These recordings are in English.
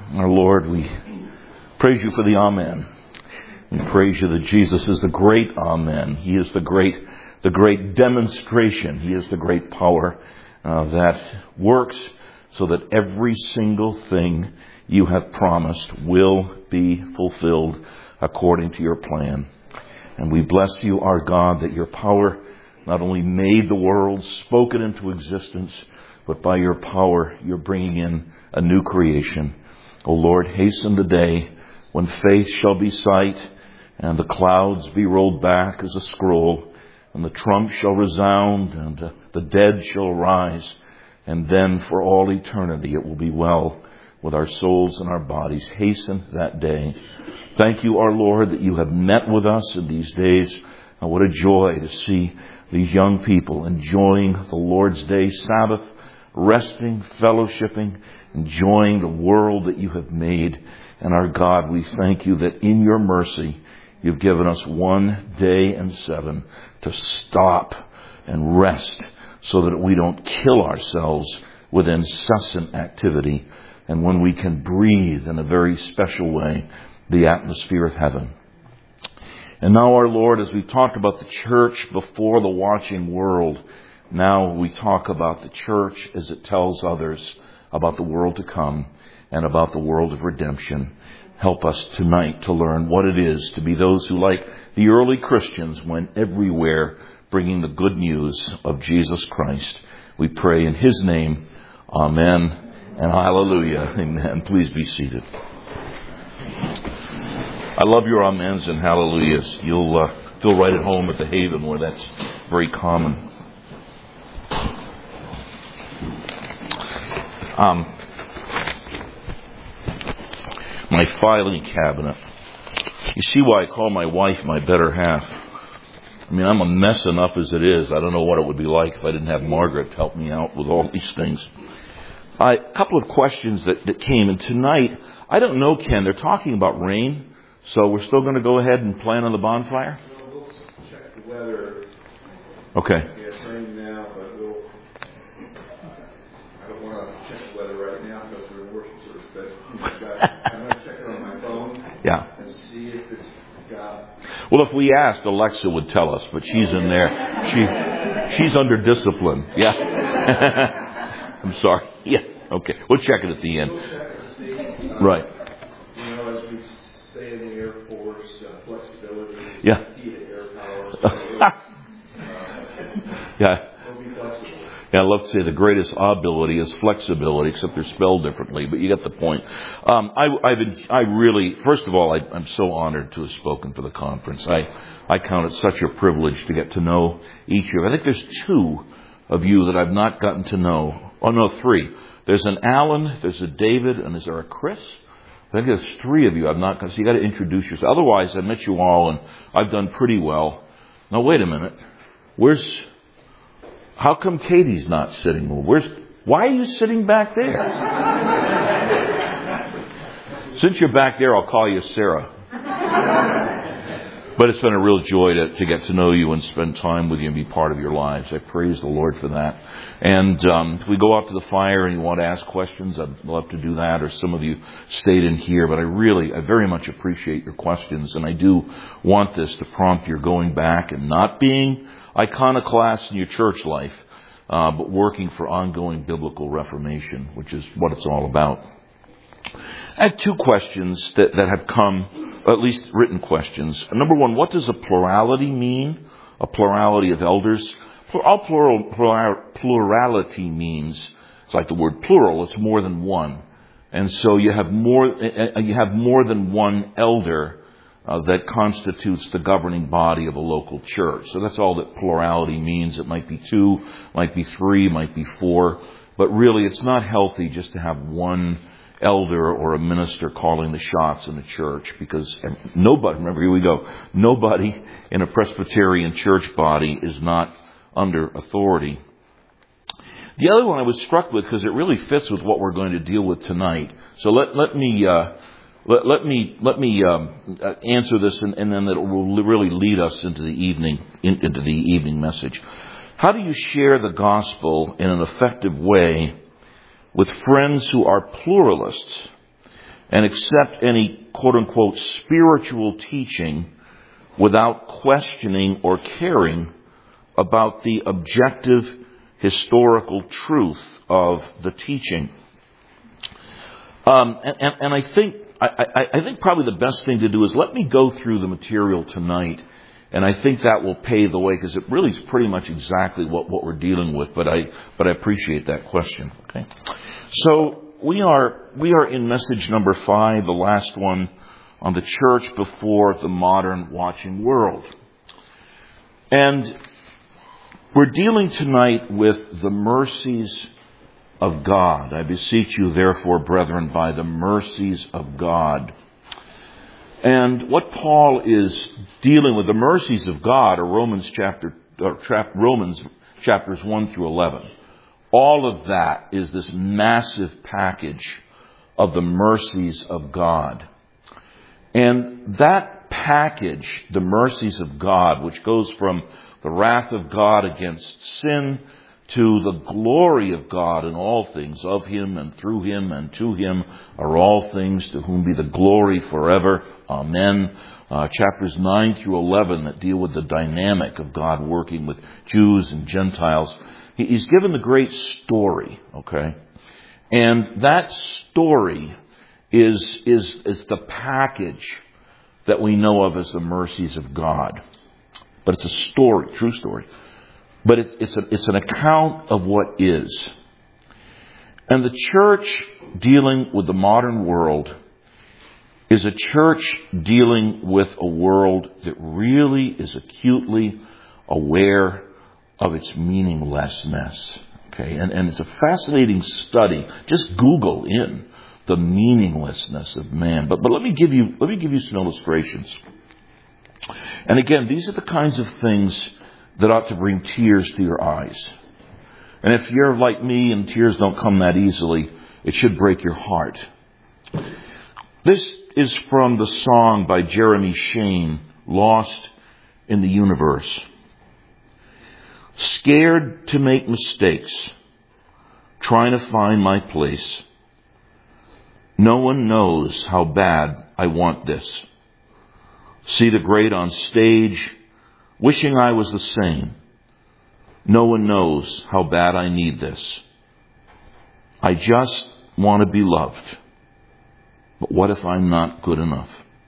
Our Lord, we praise you for the Amen. We praise you that Jesus is the great Amen. He is the great demonstration. He is the great power that works so that every single thing you have promised will be fulfilled according to your plan. And we bless you, our God, that your power not only made the world, spoke it into existence, but by your power you're bringing in a new creation. O Lord, hasten the day when faith shall be sight, and the clouds be rolled back as a scroll, and the trump shall resound, and the dead shall rise, and then for all eternity it will be well with our souls and our bodies. Hasten that day. Thank you, our Lord, that you have met with us in these days. And what a joy to see these young people enjoying the Lord's Day Sabbath, resting, fellowshipping, enjoying the world that you have made. And our God, we thank you that in your mercy, you've given us 1 day and 7 to stop and rest so that we don't kill ourselves with incessant activity. And when we can breathe in a very special way, the atmosphere of heaven. And now, our Lord, as we talked about the church before the watching world, now we talk about the church as it tells others about the world to come and about the world of redemption. Help us tonight to learn what it is to be those who, like the early Christians, went everywhere bringing the good news of Jesus Christ. We pray in His name. Amen and hallelujah. Amen. Please be seated. I love your amens and hallelujahs. You'll feel right at home at the Haven where that's very common. My filing cabinet. You see why I call my wife my better half. I mean, I'm a mess enough as it is. I don't know what it would be like if I didn't have Margaret help me out with all these things. A couple of questions that came. And tonight, I don't know, Ken, they're talking about rain. So we're still going to go ahead and plan on the bonfire? No, we'll check the weather. Okay. Yeah, it's raining now, but I don't want to check the weather right now because we're in worship service. But I'm going to check it on my phone. Yeah. And see if it's got. Well, if we asked, Alexa would tell us, but she's in there. She's under discipline. Yeah. I'm sorry. Yeah. Okay. We'll check it at the end. We'll check and see. Right. As we say in the Air Force, flexibility is Yeah. key to air power. So Yeah. we'll be flexible. Yeah, I love to say the greatest ability is flexibility, except they're spelled differently, but you get the point. I really, first of all, I'm so honored to have spoken for the conference. I count it such a privilege to get to know each of you. I think there's 2 of you that I've not gotten to know. Oh, no, 3. There's an Alan, there's a David, and is there a Chris? I think there's 3 of you I've not got. So you got to introduce yourself. Otherwise, I met you all, and I've done pretty well. Now, wait a minute. How come Katie's not sitting? Why are you sitting back there? Since you're back there, I'll call you Sarah. But it's been a real joy to get to know you and spend time with you and be part of your lives. I praise the Lord for that. And if we go out to the fire and you want to ask questions, I'd love to do that. Or some of you stayed in here. But I very much appreciate your questions. And I do want this to prompt your going back and not being iconoclast in your church life, but working for ongoing biblical reformation, which is what it's all about. I had 2 questions that have come, at least written questions. Number 1, what does a plurality mean? A plurality of elders? All plurality means, it's like the word plural, it's more than one. And so you have more than one elder that constitutes the governing body of a local church. So that's all that plurality means. It might be 2, might be 3, might be 4. But really, it's not healthy just to have one elder or a minister calling the shots in the church, because nobody, remember, here we go, nobody in a Presbyterian church body is not under authority. The other one I was struck with, because it really fits with what we're going to deal with tonight. So let me answer this, and then it will really lead us into the evening message. How do you share the gospel in an effective way with friends who are pluralists and accept any quote-unquote spiritual teaching without questioning or caring about the objective historical truth of the teaching. And I think probably the best thing to do is let me go through the material tonight, and I think that will pave the way, because it really is pretty much exactly what we're dealing with. But I appreciate that question. Okay, so we are in message number 5, the last one on the church before the modern watching world, and we're dealing tonight with the mercies of God. I beseech you, therefore, brethren, by the mercies of God. And what Paul is dealing with, the mercies of God, are Romans chapters 1 through 11. All of that is this massive package of the mercies of God. And that package, the mercies of God, which goes from the wrath of God against sin to the glory of God in all things, of Him and through Him and to Him are all things, to whom be the glory forever. Amen. Chapters 9 through 11 that deal with the dynamic of God working with Jews and Gentiles. He's given the great story, okay? And that story is the package that we know of as the mercies of God. But it's a story, true story. But it's an account of what is. And the church dealing with the modern world is a church dealing with a world that really is acutely aware of its meaninglessness. Okay, and it's a fascinating study. Just Google in the meaninglessness of man. But let me give you some illustrations. And again, these are the kinds of things that ought to bring tears to your eyes. And if you're like me and tears don't come that easily, it should break your heart. This is from the song by Jeremy Shane, Lost in the Universe. Scared to make mistakes, trying to find my place. No one knows how bad I want this. See the great on stage, wishing I was the same. No one knows how bad I need this. I just want to be loved. But what if I'm not good enough?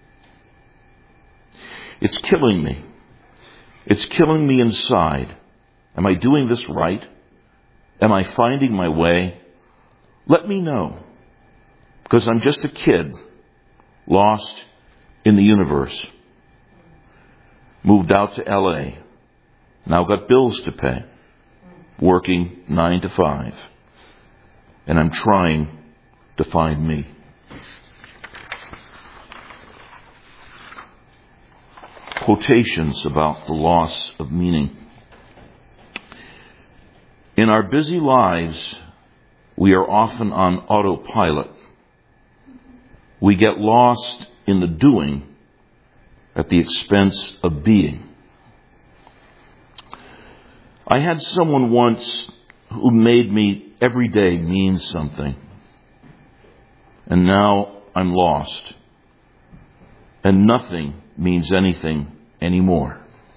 It's killing me. It's killing me inside. Am I doing this right? Am I finding my way? Let me know. Because I'm just a kid lost in the universe. Moved out to LA. Now got bills to pay. Working 9 to 5. And I'm trying to find me. Quotations about the loss of meaning. In our busy lives, we are often on autopilot. We get lost in the doing at the expense of being. I had someone once who made me every day mean something. And now I'm lost. And nothing means anything anymore.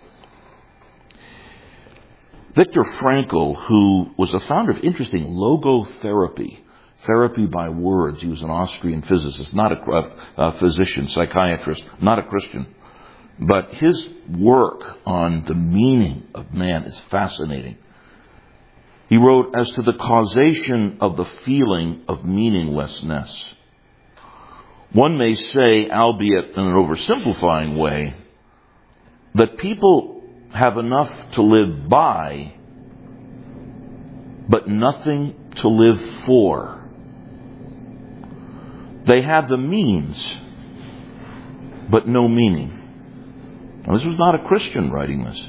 Viktor Frankl, who was the founder of interesting logotherapy, therapy by words. He was an Austrian physicist, not a physician, psychiatrist, not a Christian. But his work on the meaning of man is fascinating. He wrote, as to the causation of the feeling of meaninglessness, one may say, albeit in an oversimplifying way, that people have enough to live by, but nothing to live for. They have the means, but no meaning. Now, this was not a Christian writing this.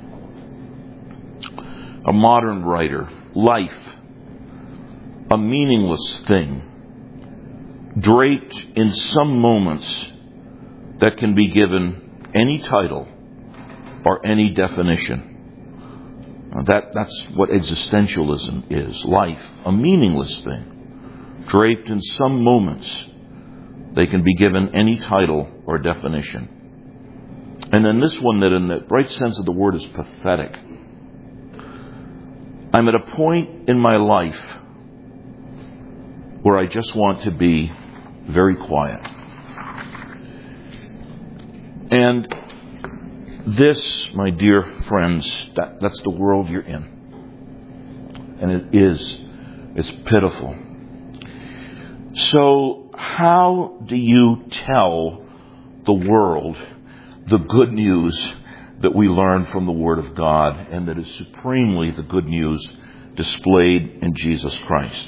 A modern writer. Life, a meaningless thing, draped in some moments that can be given any title or any definition. That's what existentialism is. Life, a meaningless thing, draped in some moments They can be given any title or definition. And then this one that in the right sense of the word is pathetic. I'm at a point in my life where I just want to be very quiet. And this, my dear friends, that's the world you're in. And it's pitiful. So how do you tell the world the good news that we learn from the Word of God, and that is supremely the good news displayed in Jesus Christ?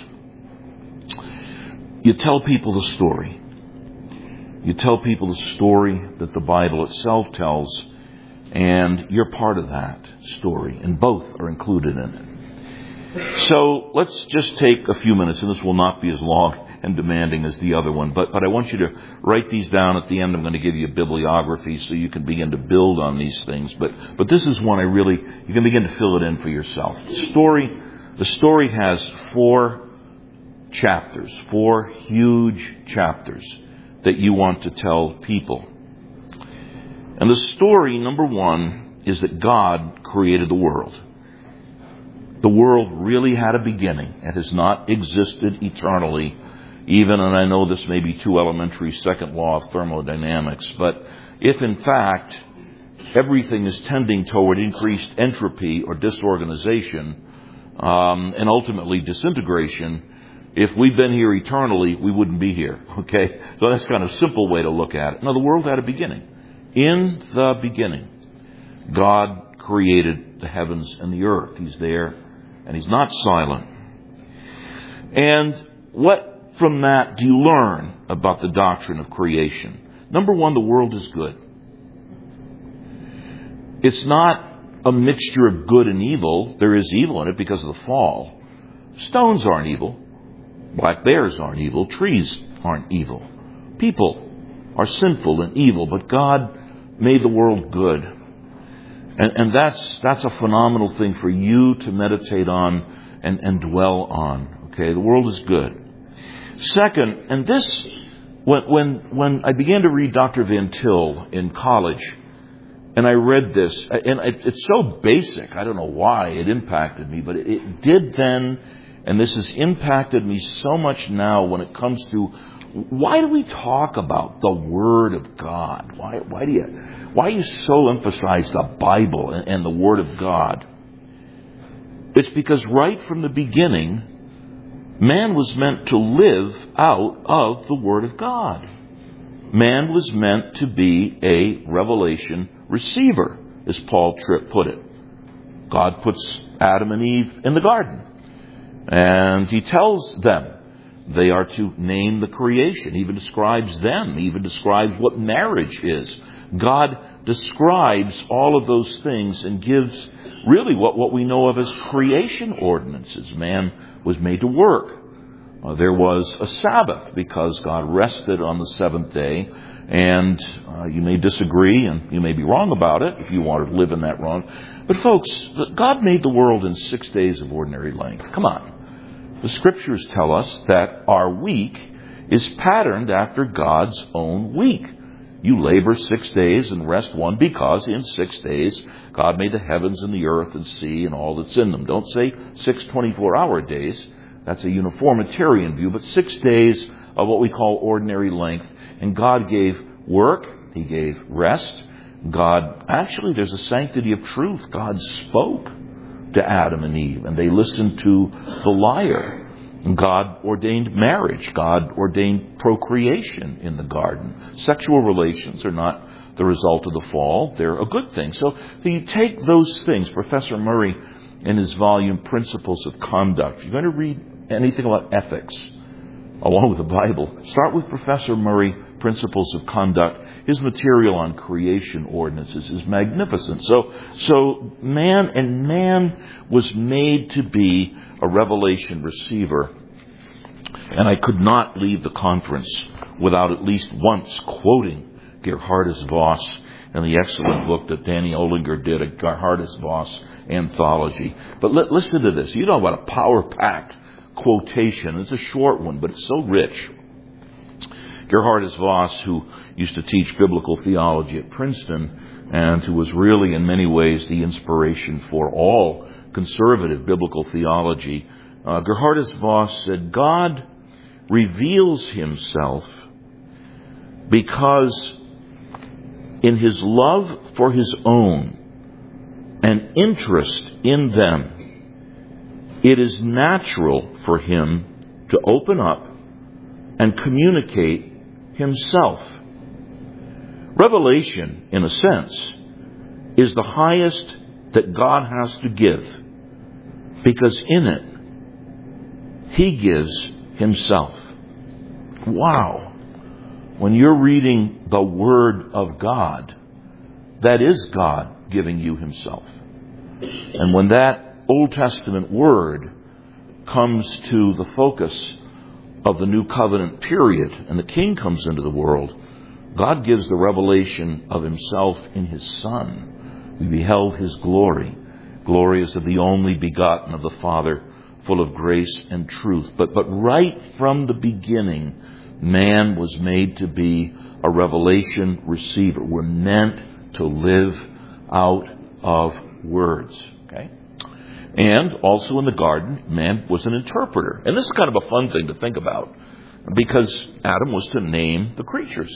You tell people the story. You tell people the story that the Bible itself tells, and you're part of that story, and both are included in it. So let's just take a few minutes, and this will not be as long and demanding as the other one, but I want you to write these down. At the end, I'm going to give you a bibliography so you can begin to build on these things. But this is one you can begin to fill it in for yourself. The story has 4 chapters, 4 huge chapters that you want to tell people. And the story, number 1, is that God created the world. The world really had a beginning. It has not existed eternally. Even, and I know this may be too elementary, second law of thermodynamics, but if in fact everything is tending toward increased entropy or disorganization, and ultimately disintegration, if we'd been here eternally, we wouldn't be here. Okay? So that's kind of a simple way to look at it. Now, the world had a beginning. In the beginning, God created the heavens and the earth. He's there, and He's not silent. And what from that do you learn about the doctrine of creation? Number 1, the world is good. It's not a mixture of good and evil. There is evil in it because of the fall. Stones aren't evil. Black bears aren't evil. Trees aren't evil. People are sinful and evil, but God made the world good. And that's a phenomenal thing for you to meditate on and dwell on. Okay, the world is good. Second, and this, when I began to read Dr. Van Til in college, and I read this, and it's so basic, I don't know why it impacted me, but it did then, and this has impacted me so much now when it comes to, why do we talk about the Word of God? Why do you so emphasize the Bible and the Word of God? It's because right from the beginning, man was meant to live out of the Word of God. Man was meant to be a revelation receiver, as Paul Tripp put it. God puts Adam and Eve in the garden, and He tells them they are to name the creation. He even describes them. He even describes what marriage is. God describes all of those things and gives really what we know of as creation ordinances. Man was made to work. There was a Sabbath because God rested on the 7th day. And you may disagree and you may be wrong about it if you want to live in that wrong. But folks, God made the world in 6 days of ordinary length. Come on. The Scriptures tell us that our week is patterned after God's own week. You labor 6 days and rest 1 because in 6 days God made the heavens and the earth and sea and all that's in them. Don't say 6 24-hour days. That's a uniformitarian view. But 6 days of what we call ordinary length. And God gave work. He gave rest. Actually, there's a sanctity of truth. God spoke to Adam and Eve, and they listened to the liar. God ordained marriage. God ordained procreation in the garden. Sexual relations are not the result of the fall. They're a good thing. So you take those things. Professor Murray, in his volume, Principles of Conduct, if you're going to read anything about ethics, along with the Bible, start with Professor Murray, Principles of Conduct. His material on creation ordinances is magnificent. So man was made to be a revelation receiver. And I could not leave the conference without at least once quoting Gerhardus Voss and the excellent book that Danny Olinger did, a Gerhardus Voss anthology. But listen to this. You know what a power-packed quotation. It's a short one, but it's so rich. Gerhardus Voss, who used to teach biblical theology at Princeton and who was really in many ways the inspiration for all conservative biblical theology, Gerhardus Voss said, God reveals himself because in his love for his own and interest in them, it is natural for him to open up and communicate himself. Revelation, in a sense, is the highest that God has to give, because in it, he gives himself. Wow. When you're reading the Word of God, that is God giving you himself. And when that Old Testament Word comes to the focus of the New Covenant period, and the King comes into the world, God gives the revelation of himself in his Son. We beheld his glory. Glory is of the only begotten of the Father, full of grace and truth. But right from the beginning, man was made to be a revelation receiver. We're meant to live out of words. Okay? And also in the garden, man was an interpreter. And this is kind of a fun thing to think about, because Adam was to name the creatures.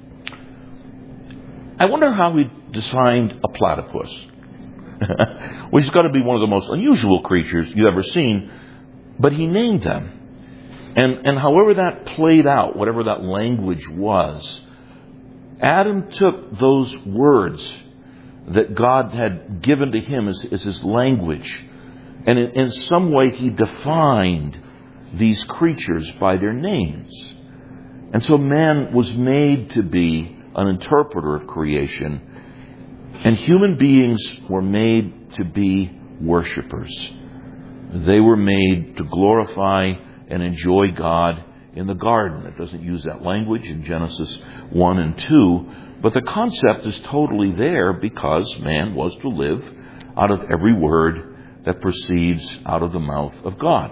I wonder how he designed a platypus, which has got to be one of the most unusual creatures you've ever seen, but he named them. And however that played out, whatever that language was, Adam took those words that God had given to him as his language, and in some way he defined these creatures by their names. And so man was made to be an interpreter of creation, and human beings were made to be worshipers. They were made to glorify and enjoy God in the garden. It doesn't use that language in Genesis 1 and 2, but the concept is totally there because man was to live out of every word that proceeds out of the mouth of God.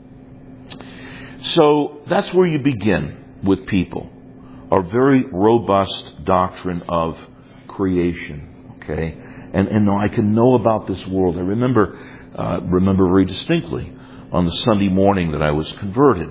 So that's where you begin with people. A very robust doctrine of creation. Okay? And I can know about this world. I remember very distinctly on the Sunday morning that I was converted.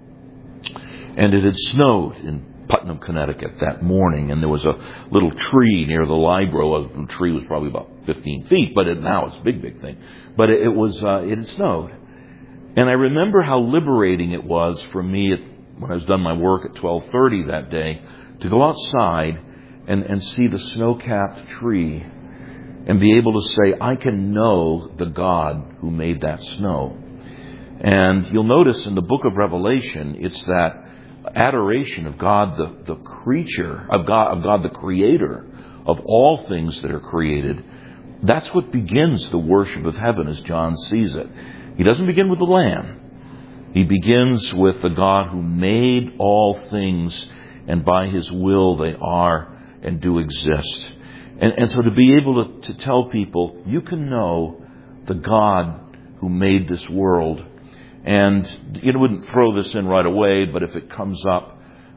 And it had snowed in Putnam, Connecticut that morning, and there was a little tree near the library. The tree was probably about 15 feet, but now it's a big thing. But it had snowed. And I remember how liberating it was for me when I was done my work at 12:30 that day to go outside and see the snow-capped tree and be able to say, I can know the God who made that snow. And you'll notice in the book of Revelation, it's that adoration of God, the creature, of God, the creator of all things that are created. That's what begins the worship of heaven as John sees it. He doesn't begin with the Lamb. He begins with the God who made all things, and by his will they are and do exist. And so to be able to tell people, you can know the God who made this world. And you wouldn't throw this in right away, but if it comes up,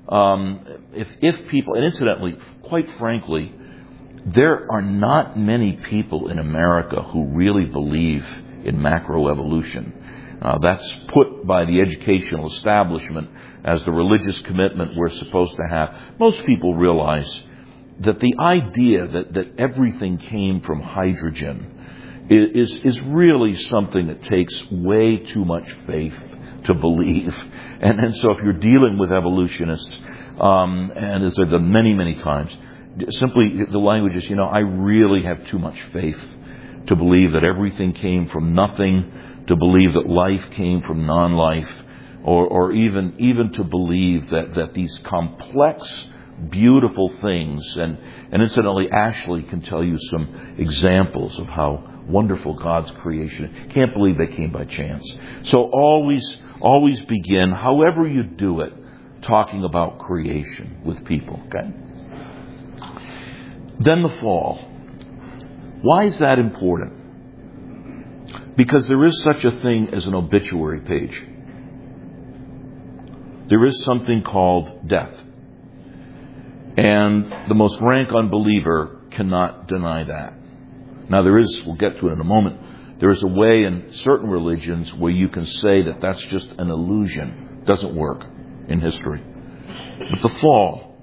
if people, and incidentally, quite frankly, there are not many people in America who really believe in macroevolution. That's put by the educational establishment as the religious commitment we're supposed to have. Most people realize that the idea that everything came from hydrogen is really something that takes way too much faith to believe. And so if you're dealing with evolutionists, and as I've done many times, simply the language is, I really have too much faith to believe that everything came from nothing, to believe that life came from non-life, or even to believe that these complex, beautiful things, and incidentally, Ashley can tell you some examples of how wonderful God's creation is. Can't believe they came by chance. So always begin, however you do it, talking about creation with people, okay? Then the fall. Why is that important? Because there is such a thing as an obituary page. There is something called death. And the most rank unbeliever cannot deny that. Now we'll get to it in a moment, there is a way in certain religions where you can say that that's just an illusion. It doesn't work in history. But the fall,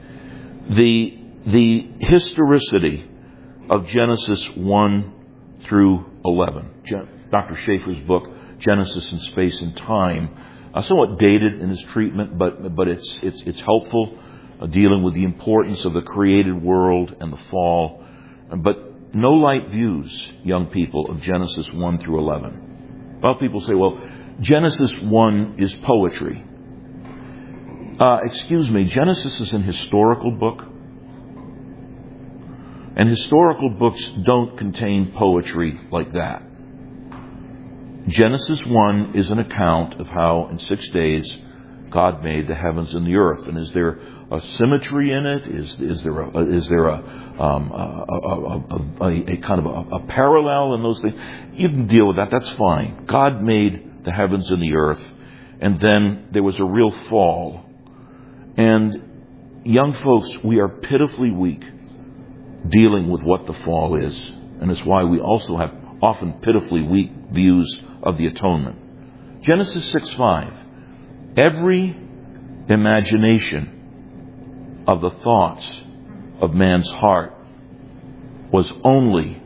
the historicity of Genesis 1 through 11, Dr. Schaeffer's book, Genesis in Space and Time, somewhat dated in his treatment, but it's helpful, dealing with the importance of the created world and the fall. But no light views, young people, of Genesis 1 through 11. Well, people say, well, Genesis 1 is poetry. Excuse me, Genesis is an historical book. And historical books don't contain poetry like that. Genesis 1 is an account of how in 6 days God made the heavens and the earth. And is there a symmetry in it? Is there a kind of a parallel in those things? You can deal with that. That's fine. God made the heavens and the earth, and then there was a real fall. And young folks, we are pitifully weak dealing with what the fall is, and it's why we also have often pitifully weak views of the atonement. Genesis 6:5. Every imagination of the thoughts of man's heart was only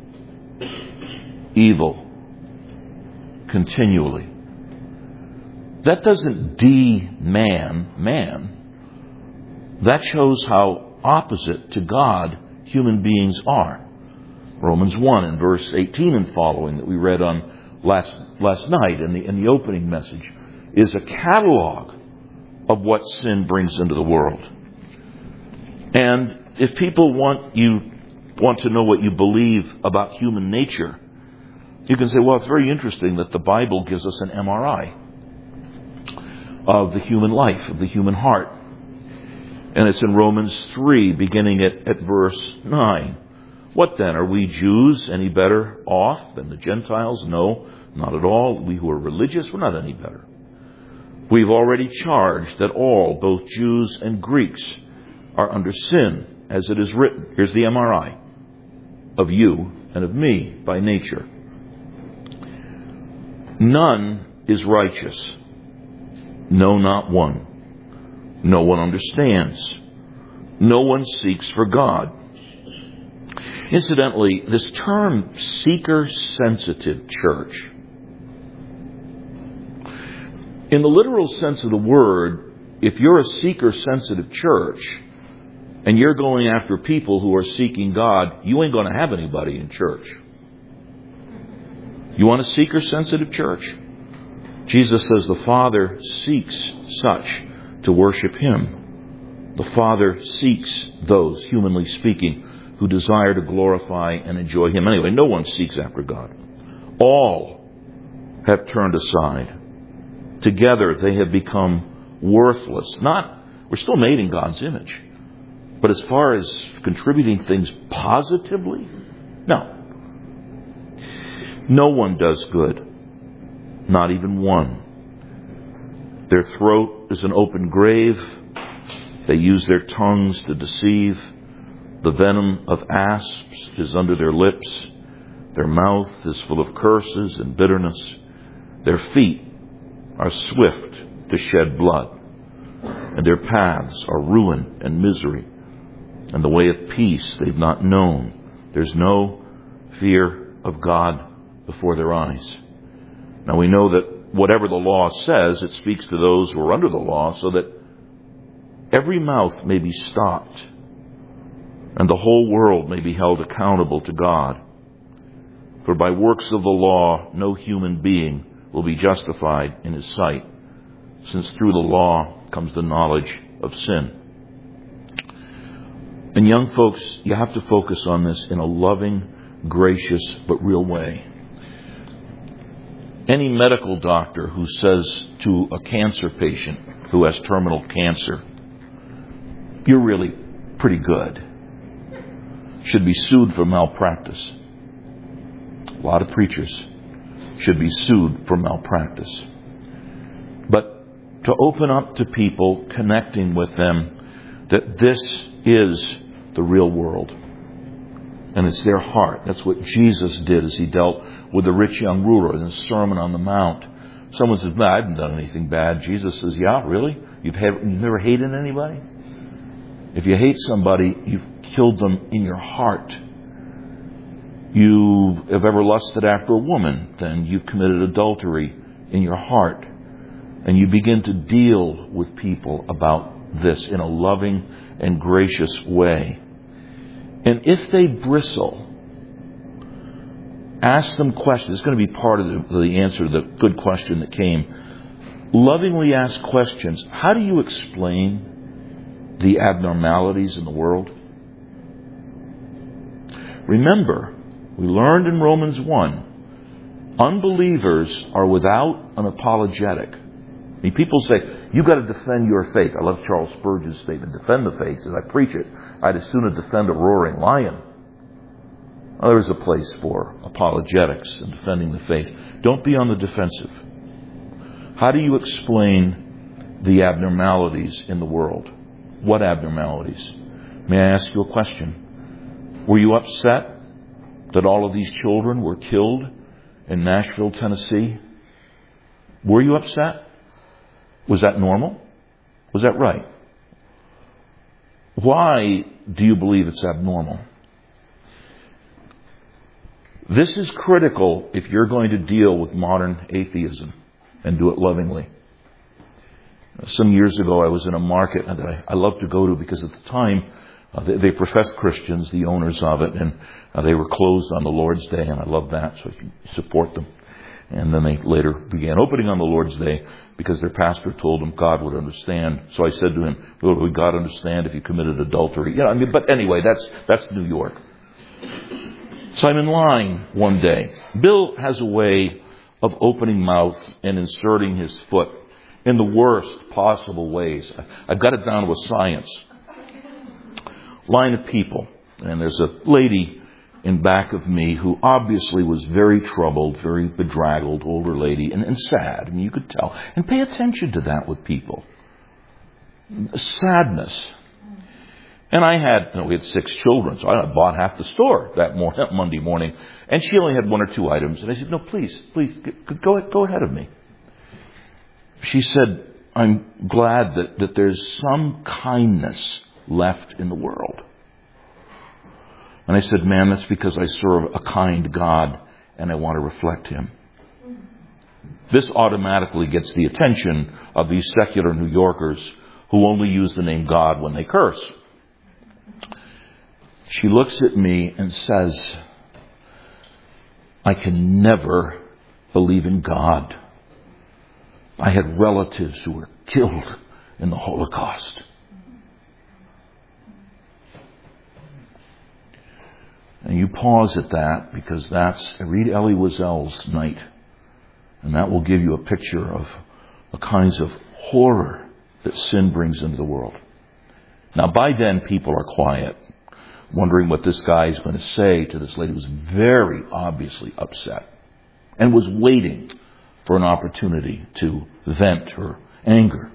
evil continually. That doesn't man. That shows how opposite to God human beings are. Romans 1 and verse 18 and following that we read on last night in the opening message is a catalog of what sin brings into the world. And if people want to know what you believe about human nature, you can say, well, it's very interesting that the Bible gives us an MRI of the human life, of the human heart. And it's in Romans 3, beginning at verse 9. What then? Are we Jews any better off than the Gentiles? No, not at all. We who are religious, we're not any better. We've already charged that all, both Jews and Greeks, are under sin, as it is written. Here's the MRI of you and of me by nature. None is righteous. No, not one. No one understands. No one seeks for God. Incidentally, this term seeker-sensitive church, in the literal sense of the word, if you're a seeker-sensitive church and you're going after people who are seeking God, you ain't going to have anybody in church. You want a seeker-sensitive church? Jesus says the Father seeks such to worship Him. The Father seeks those, humanly speaking, who desire to glorify and enjoy Him. Anyway, no one seeks after God. All have turned aside. Together they have become worthless. We're still made in God's image. But as far as contributing things positively, no. No one does good. Not even one. Their throat is an open grave. They use their tongues to deceive. The venom of asps is under their lips. Their mouth is full of curses and bitterness. Their feet are swift to shed blood. And their paths are ruin and misery. And the way of peace they've not known. There's no fear of God before their eyes. Now we know that whatever the law says, it speaks to those who are under the law, so that every mouth may be stopped and the whole world may be held accountable to God. For by works of the law, no human being will be justified in His sight, since through the law comes the knowledge of sin. And young folks, you have to focus on this in a loving, gracious, but real way. Any medical doctor who says to a cancer patient who has terminal cancer, "You're really pretty good," should be sued for malpractice. A lot of preachers should be sued for malpractice. But to open up to people, connecting with them, that this is the real world. And it's their heart. That's what Jesus did as he dealt with the rich young ruler in the Sermon on the Mount. Someone says, "No, I haven't done anything bad." Jesus says, "Yeah, really? You've never hated anybody? If you hate somebody, you've killed them in your heart. You have ever lusted after a woman, then you've committed adultery in your heart." And you begin to deal with people about this in a loving and gracious way. And if they bristle, ask them questions. It's going to be part of the answer to the good question that came. Lovingly ask questions. How do you explain the abnormalities in the world? Remember, we learned in Romans 1, unbelievers are without an apologetic. I mean, people say, you've got to defend your faith. I love Charles Spurgeon's statement, defend the faith. As I preach it, I'd as soon defend a roaring lion. Well, there is a place for apologetics and defending the faith. Don't be on the defensive. How do you explain the abnormalities in the world? What abnormalities? May I ask you a question? Were you upset that all of these children were killed in Nashville, Tennessee? Were you upset? Was that normal? Was that right? Why do you believe it's abnormal? This is critical if you're going to deal with modern atheism and do it lovingly. Some years ago, I was in a market that I love to go to because at the time, they professed Christians, the owners of it, and they were closed on the Lord's Day, and I love that, so you support them. And then they later began opening on the Lord's Day because their pastor told them God would understand. So I said to him, "Well, would God understand if you committed adultery?" Yeah, but anyway, that's New York. So I'm in line one day. Bill has a way of opening mouth and inserting his foot in the worst possible ways. I've got it down to a science. Line of people. And there's a lady in back of me who obviously was very troubled, very bedraggled, older lady, and sad. I mean, you could tell. And pay attention to that with people. Sadness. And we had 6 children, so I bought half the store that Monday morning. And she only had 1 or 2 items. And I said, "No, please, go ahead of me." She said, "I'm glad that there's some kindness left in the world." And I said, "Ma'am, that's because I serve a kind God and I want to reflect Him." This automatically gets the attention of these secular New Yorkers who only use the name God when they curse. She looks at me and says, "I can never believe in God. I had relatives who were killed in the Holocaust." And you pause at that because read Elie Wiesel's Night. And that will give you a picture of the kinds of horror that sin brings into the world. Now by then people are quiet, wondering what this guy is going to say to this lady who was very obviously upset and was waiting for an opportunity to vent her anger.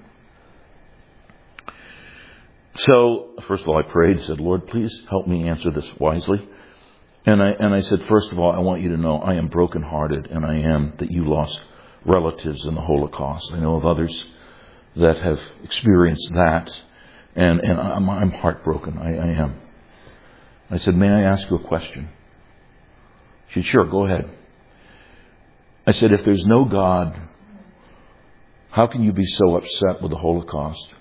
So, first of all, I prayed, said, "Lord, please help me answer this wisely." And I said, first of all, I want you to know I am brokenhearted, and I am that you lost relatives in the Holocaust. I know of others that have experienced that, and I'm heartbroken. I am. I said, "May I ask you a question?" She said, "Sure, go ahead." I said, "If there's no God, how can you be so upset with the Holocaust?"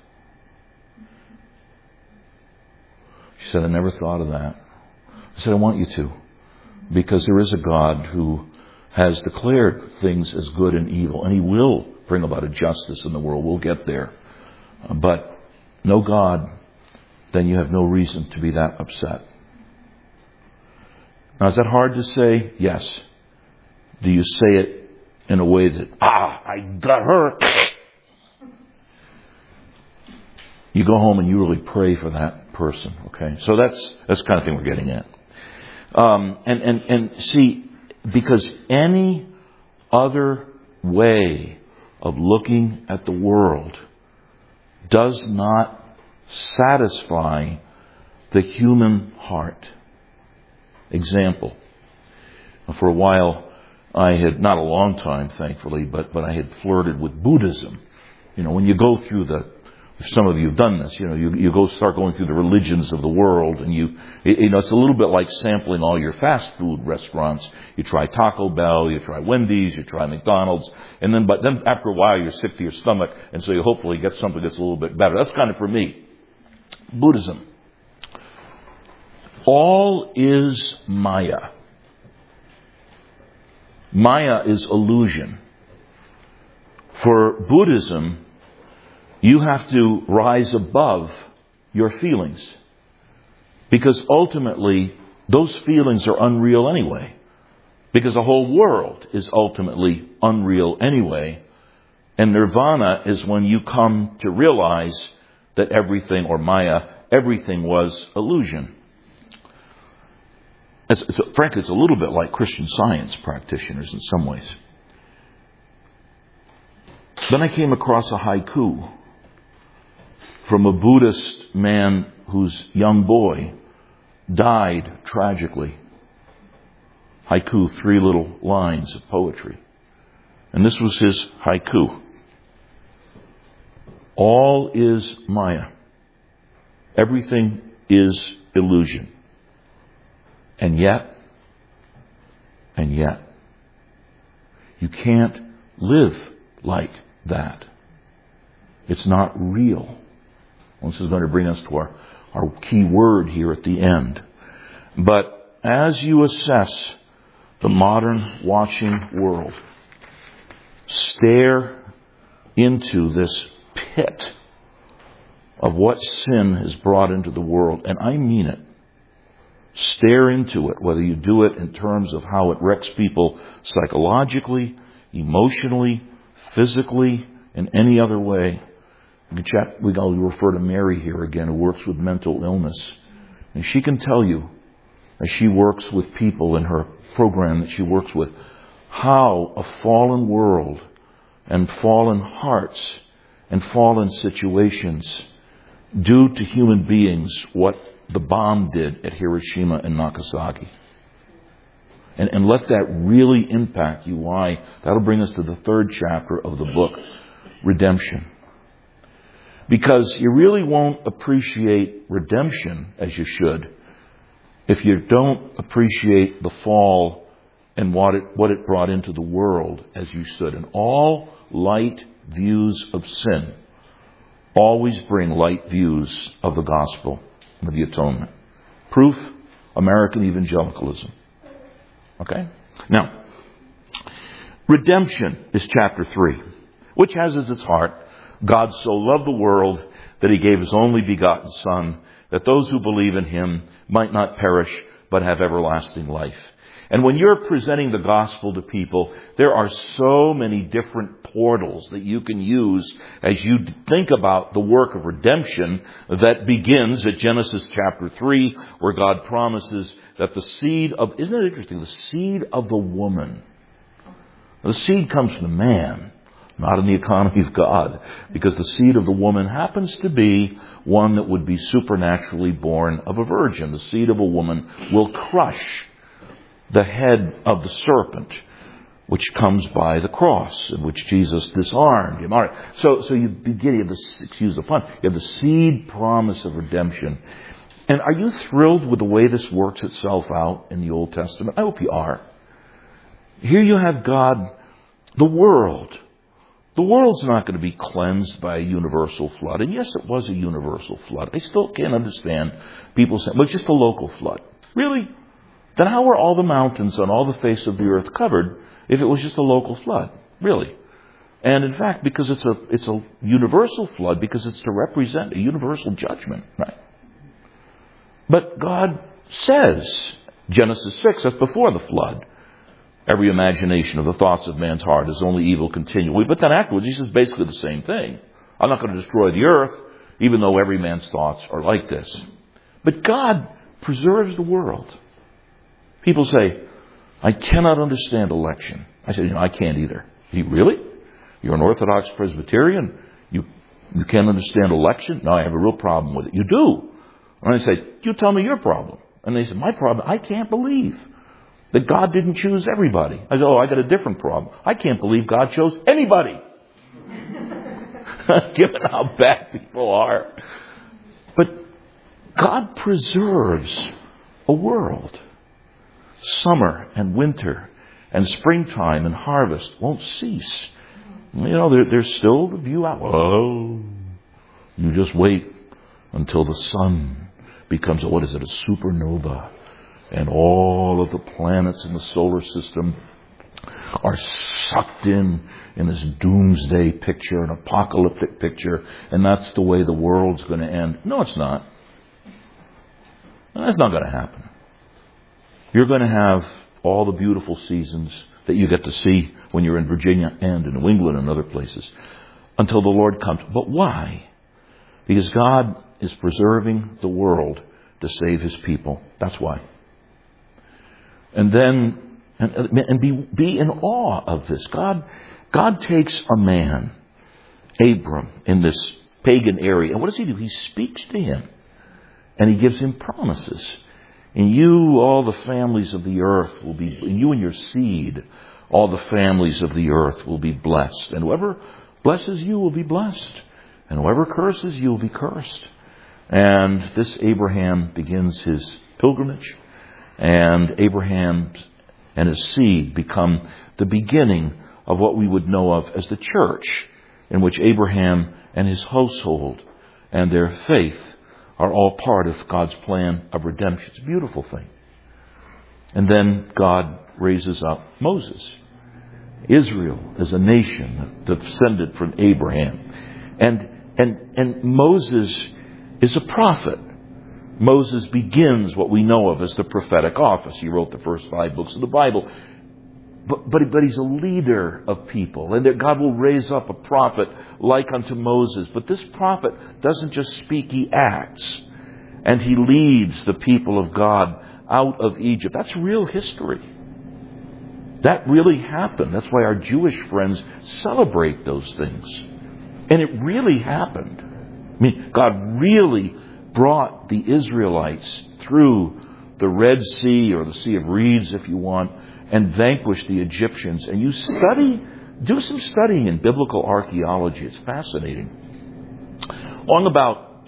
She said, "I never thought of that." I said, "I want you to, because there is a God who has declared things as good and evil, and He will bring about a justice in the world. We'll get there. But no God, then you have no reason to be that upset." Now, is that hard to say? Yes. Do you say it in a way that, I got her? You go home and you really pray for that person, okay? So that's the kind of thing we're getting at. And see, because any other way of looking at the world does not satisfy the human heart. Example. For a while, I had, not a long time, thankfully, but I had flirted with Buddhism. When you go through some of you have done this, you start going through the religions of the world, and it's a little bit like sampling all your fast food restaurants. You try Taco Bell, you try Wendy's, you try McDonald's, but then after a while you're sick to your stomach, and so you hopefully get something that's a little bit better. That's kind of for me. Buddhism. All is Maya. Maya is illusion. For Buddhism, you have to rise above your feelings. Because ultimately, those feelings are unreal anyway. Because the whole world is ultimately unreal anyway. And nirvana is when you come to realize that everything, or Maya, everything was illusion. Frankly, it's a little bit like Christian Science practitioners in some ways. Then I came across a haiku from a Buddhist man whose young boy died tragically. Haiku, 3 little lines of poetry. And this was his haiku. All is Maya. Everything is illusion. And yet, you can't live like that. It's not real. Well, this is going to bring us to our key word here at the end. But as you assess the modern watching world, stare into this pit of what sin has brought into the world, and I mean it. Stare into it, whether you do it in terms of how it wrecks people psychologically, emotionally, physically, in any other way. We got to refer to Mary here again, who works with mental illness. And she can tell you, as she works with people in her program that she works with, how a fallen world and fallen hearts and fallen situations do to human beings what the bomb did at Hiroshima and Nagasaki. And let that really impact you. Why? That'll bring us to the 3rd chapter of the book, Redemption. Because you really won't appreciate redemption as you should if you don't appreciate the fall and what it brought into the world as you should. And all light views of sin always bring light views of the gospel and of the atonement. Proof, American evangelicalism. Okay? Now, redemption is chapter 3, which has as its heart, God so loved the world that He gave His only begotten Son, that those who believe in Him might not perish, but have everlasting life. And when you're presenting the gospel to people, there are so many different portals that you can use as you think about the work of redemption that begins at Genesis chapter 3, where God promises that the seed of, isn't it interesting, the seed of the woman. The seed comes from the man, not in the economy of God, because the seed of the woman happens to be one that would be supernaturally born of a virgin. The seed of a woman will crush the head of the serpent, which comes by the cross, and which Jesus disarmed him. All right. So you begin, you have the, excuse the pun, you have the seed promise of redemption. And are you thrilled with the way this works itself out in the Old Testament? I hope you are. Here you have God, the world. The world's not going to be cleansed by a universal flood. And yes, it was a universal flood. I still can't understand people saying, well, it's just a local flood. Really? Then how were all the mountains on all the face of the earth covered if it was just a local flood? Really? And in fact, because it's a universal flood, because it's to represent a universal judgment, right? But God says, Genesis 6, that's before the flood, every imagination of the thoughts of man's heart is only evil continually. But then afterwards, He says basically the same thing. I'm not going to destroy the earth, even though every man's thoughts are like this. But God preserves the world. People say, I cannot understand election. I said, I can't either. Really? You're an Orthodox Presbyterian? You can't understand election? No, I have a real problem with it. You do? And I say, you tell me your problem. And they said, my problem, I can't believe that God didn't choose everybody. I said, I got a different problem. I can't believe God chose anybody. Given how bad people are. But God preserves a world. Summer and winter and springtime and harvest won't cease. There's still the view out. Oh, you just wait until the sun becomes, a supernova. And all of the planets in the solar system are sucked in this doomsday picture, an apocalyptic picture. And that's the way the world's going to end. No, it's not. That's not going to happen. You're going to have all the beautiful seasons that you get to see when you're in Virginia and in New England and other places until the Lord comes. But why? Because God is preserving the world to save His people. That's why. And then, be in awe of this. God takes a man, Abram, in this pagan area. And what does He do? He speaks to him. And He gives him promises. In you, all the families of the earth will be, in you and your seed, all the families of the earth will be blessed. And whoever blesses you will be blessed. And whoever curses you will be cursed. And this Abraham begins his pilgrimage. And Abraham and his seed become the beginning of what we would know of as the church, in which Abraham and his household and their faith are all part of God's plan of redemption. It's a beautiful thing. And then God raises up Moses. Israel is a nation descended from Abraham. And Moses is a prophet. Moses begins what we know of as the prophetic office. He wrote the first 5 books of the Bible. But he's a leader of people. And that God will raise up a prophet like unto Moses. But this prophet doesn't just speak, he acts. And he leads the people of God out of Egypt. That's real history. That really happened. That's why our Jewish friends celebrate those things. And it really happened. I mean, God really brought the Israelites through the Red Sea, or the Sea of Reeds if you want, and vanquished the Egyptians. And you do some studying in biblical archaeology. It's fascinating. Long about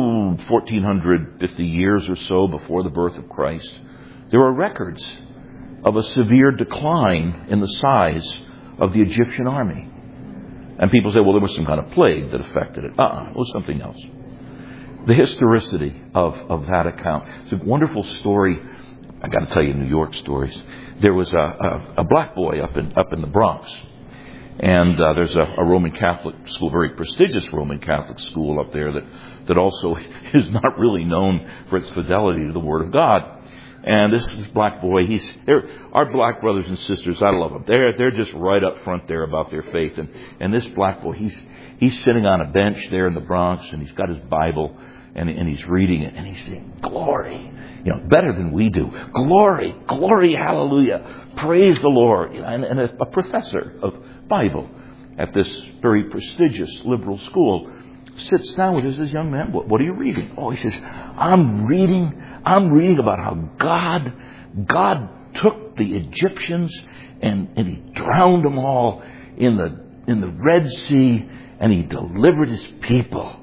1450 years or so before the birth of Christ, there are records of a severe decline in the size of the Egyptian army. And people say, well, there was some kind of plague that affected it. It was something else. The historicity of that account. It's a wonderful story. I got to tell you New York stories. There was a black boy up in the Bronx. And there's a Roman Catholic school, very prestigious Roman Catholic school up there that also is not really known for its fidelity to the Word of God. And this black boy, our black brothers and sisters, I love them. They're just right up front there about their faith. And this black boy, he's sitting on a bench there in the Bronx, and he's got his Bible, and he's reading it, and he's saying, glory, better than we do. Glory, glory, hallelujah, praise the Lord. And a professor of Bible at this very prestigious liberal school sits down with us, this young man. What are you reading? Oh, he says, I'm reading about how God took the Egyptians and He drowned them all in the Red Sea, and He delivered His people.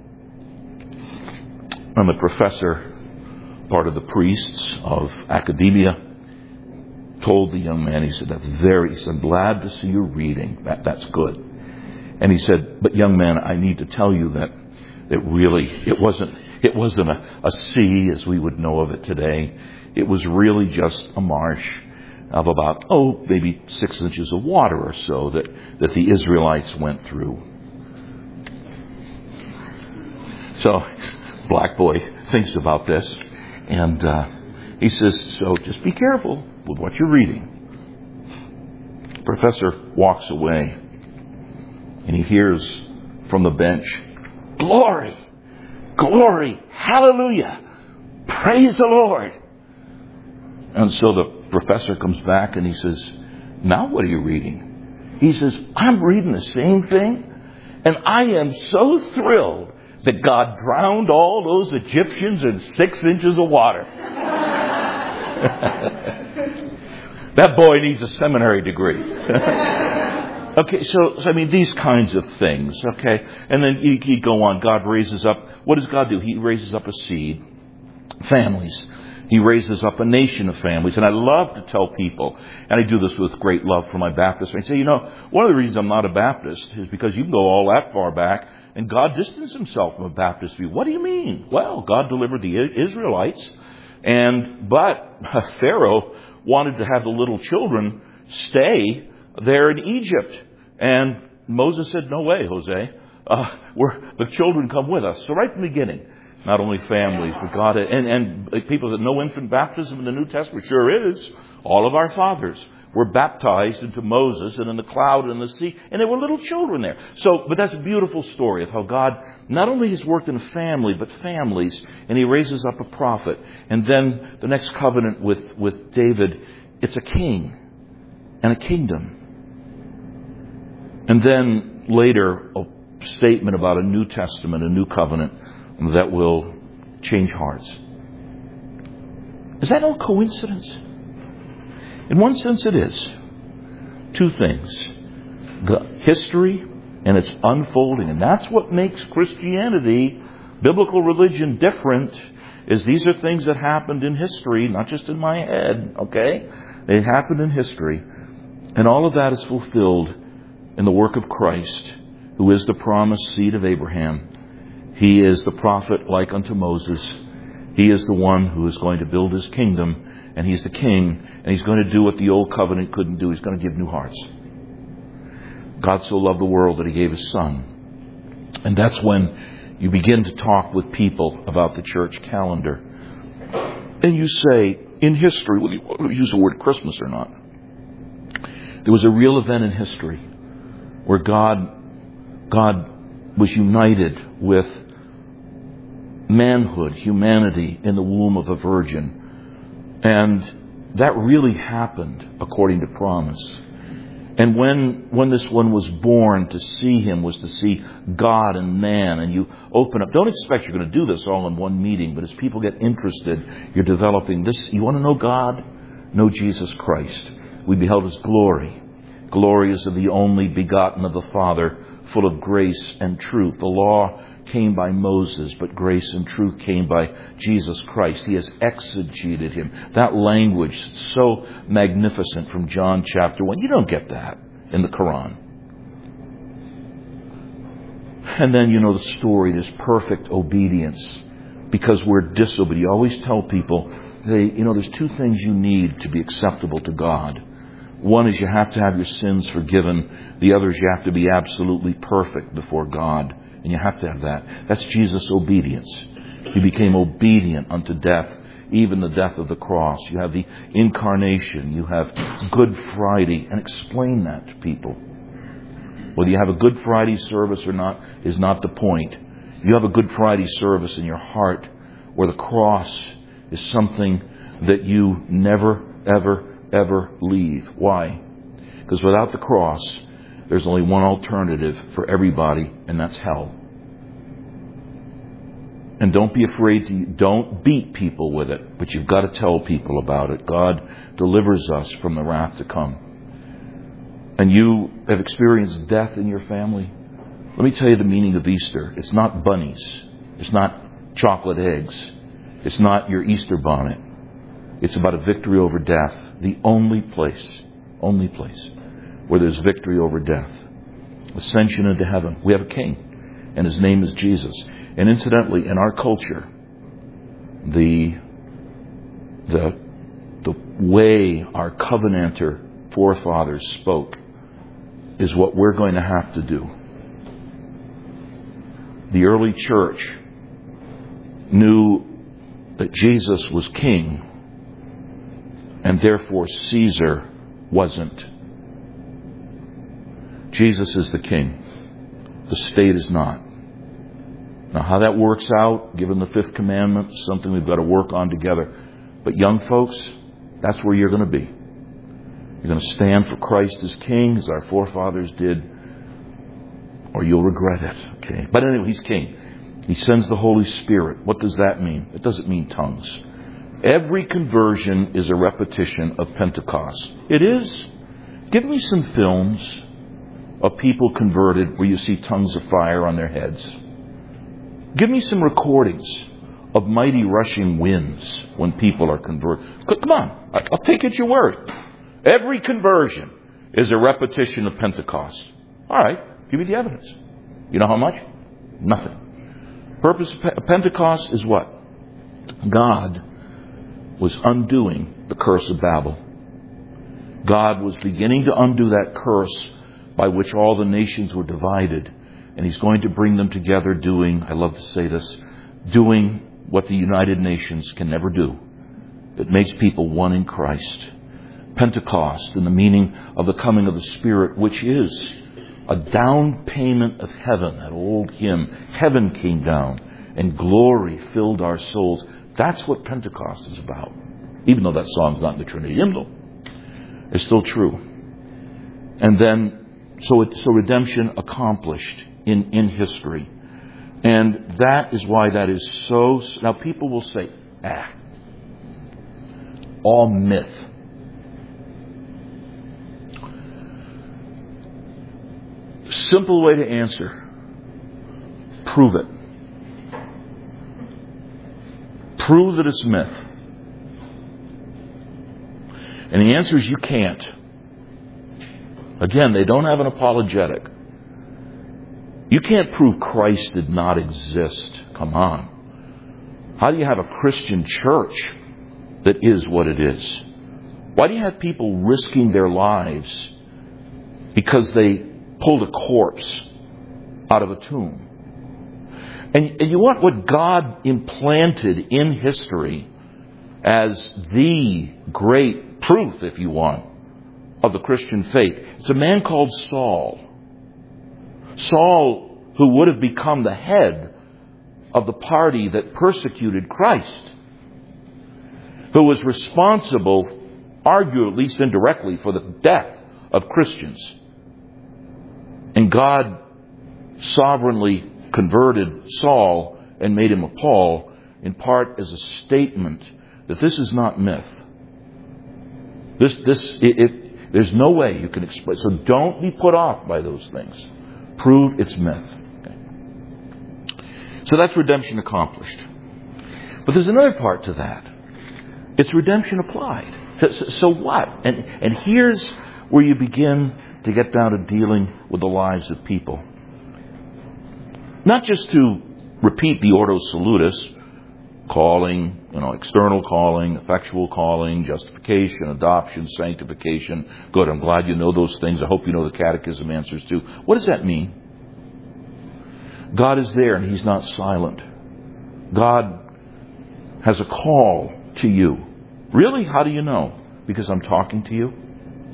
And the professor, part of the priests of academia, told the young man, he said, I'm glad to see you reading. That's good. And he said, but young man, I need to tell you that it wasn't a sea as we would know of it today. It was really just a marsh of about, maybe 6 inches of water or so that the Israelites went through. So, black boy thinks about this, and he says, so just be careful with what you're reading. The professor walks away, and he hears from the bench, glory, glory, hallelujah, praise the Lord. And so the professor comes back and he says, now what are you reading? He says, I'm reading the same thing, and I am so thrilled that God drowned all those Egyptians in 6 inches of water. That boy needs a seminary degree. Okay, so I mean, these kinds of things, okay? And then you go on. God raises up. What does God do? He raises up a seed. Families. He raises up a nation of families. And I love to tell people, and I do this with great love for my Baptists friends. I say, one of the reasons I'm not a Baptist is because you can go all that far back and God distanced himself from a Baptist view. What do you mean? Well, God delivered the Israelites, but Pharaoh wanted to have the little children stay there in Egypt. And Moses said, no way, Jose. The children come with us. So right from the beginning, not only families, but God, and people that no infant baptism in the New Testament. Sure is. All of our fathers were baptized into Moses and in the cloud and the sea, and there were little children there. But that's a beautiful story of how God not only has worked in a family, but families, and he raises up a prophet. And then the next covenant with David, it's a king and a kingdom. And then later, a statement about a New Testament, a new covenant that will change hearts. Is that all coincidence? In one sense it is. Two things. The history and its unfolding. And that's what makes Christianity, biblical religion, different. Is these are things that happened in history, not just in my head, okay? They happened in history. And all of that is fulfilled in the work of Christ, who is the promised seed of Abraham. He is the prophet like unto Moses. He is the one who is going to build his kingdom, and he's the king, and he's going to do what the old covenant couldn't do. He's going to give new hearts. God so loved the world that he gave his son. And that's when you begin to talk with people about the church calendar. And you say, in history, whether you use the word Christmas or not, there was a real event in history where God was united with manhood, humanity in the womb of a virgin. And that really happened according to promise. And when this one was born, to see him was to see God and man. And you open up. Don't expect you're going to do this all in one meeting. But as people get interested, you're developing this. You want to know God? Know Jesus Christ. We beheld his glory. Glory is of the only begotten of the Father, full of grace and truth. The law came by Moses, but grace and truth came by Jesus Christ. He has exegeted him. That language, so magnificent from John chapter 1. You don't get that in the Quran. And then, the story, this perfect obedience, because we're disobedient. You always tell people, there's two things you need to be acceptable to God. One is you have to have your sins forgiven. The other is you have to be absolutely perfect before God. And you have to have that. That's Jesus' obedience. He became obedient unto death, even the death of the cross. You have the incarnation. You have Good Friday. And explain that to people. Whether you have a Good Friday service or not is not the point. You have a Good Friday service in your heart where the cross is something that you never, ever leave. Why? Because without the cross, there's only one alternative for everybody, and that's hell. And don't be afraid don't beat people with it, but you've got to tell people about it. God delivers us from the wrath to come. And you have experienced death in your family. Let me tell you the meaning of Easter. It's not bunnies. It's not chocolate eggs. It's not your Easter bonnet. It's about a victory over death. The only place where there's victory over death. Ascension into heaven. We have a king, and his name is Jesus. And incidentally, in our culture, the way our covenanter forefathers spoke is what we're going to have to do. The early church knew that Jesus was king, and therefore Caesar wasn't. Jesus is the king. The state is not. Now, how that works out, given the fifth commandment, is something we've got to work on together. But young folks, that's where you're going to be. You're going to stand for Christ as king, as our forefathers did, or you'll regret it. Okay. But anyway, he's king. He sends the Holy Spirit. What does that mean? It doesn't mean tongues. Every conversion is a repetition of Pentecost. It is. Give me some films of people converted where you see tongues of fire on their heads. Give me some recordings of mighty rushing winds when people are converted. Come on, I'll take it at your word. Every conversion is a repetition of Pentecost. All right, give me the evidence. You know how much? Nothing. Purpose of Pentecost is what? God was undoing the curse of Babel. God was beginning to undo that curse by which all the nations were divided. And He's going to bring them together doing, I love to say this, doing what the United Nations can never do. It makes people one in Christ. Pentecost, in the meaning of the coming of the Spirit, which is a down payment of heaven. That old hymn, heaven came down and glory filled our souls. That's what Pentecost is about. Even though that song's not in the Trinity hymnal, it's still true. And then, so redemption accomplished in history. And that is why that is so... Now people will say, all myth. Simple way to answer. Prove it. Prove that it's myth. And the answer is you can't. Again, they don't have an apologetic. You can't prove Christ did not exist. Come on. How do you have a Christian church that is what it is? Why do you have people risking their lives because they pulled a corpse out of a tomb? And you want what God implanted in history as the great proof, if you want, of the Christian faith. It's a man called Saul. Saul, who would have become the head of the party that persecuted Christ, who was responsible, arguably, at least indirectly, for the death of Christians. And God sovereignly converted Saul and made him a Paul, in part as a statement that this is not myth. There's no way you can explain. So don't be put off by those things. Prove it's myth. Okay. So that's redemption accomplished. But there's another part to that. It's redemption applied. So what? And here's where you begin to get down to dealing with the lives of people. Not just to repeat the Ordo Salutis, calling, external calling, effectual calling, justification, adoption, sanctification. Good, I'm glad you know those things. I hope you know the catechism answers too. What does that mean? God is there and He's not silent. God has a call to you. Really? How do you know? Because I'm talking to you?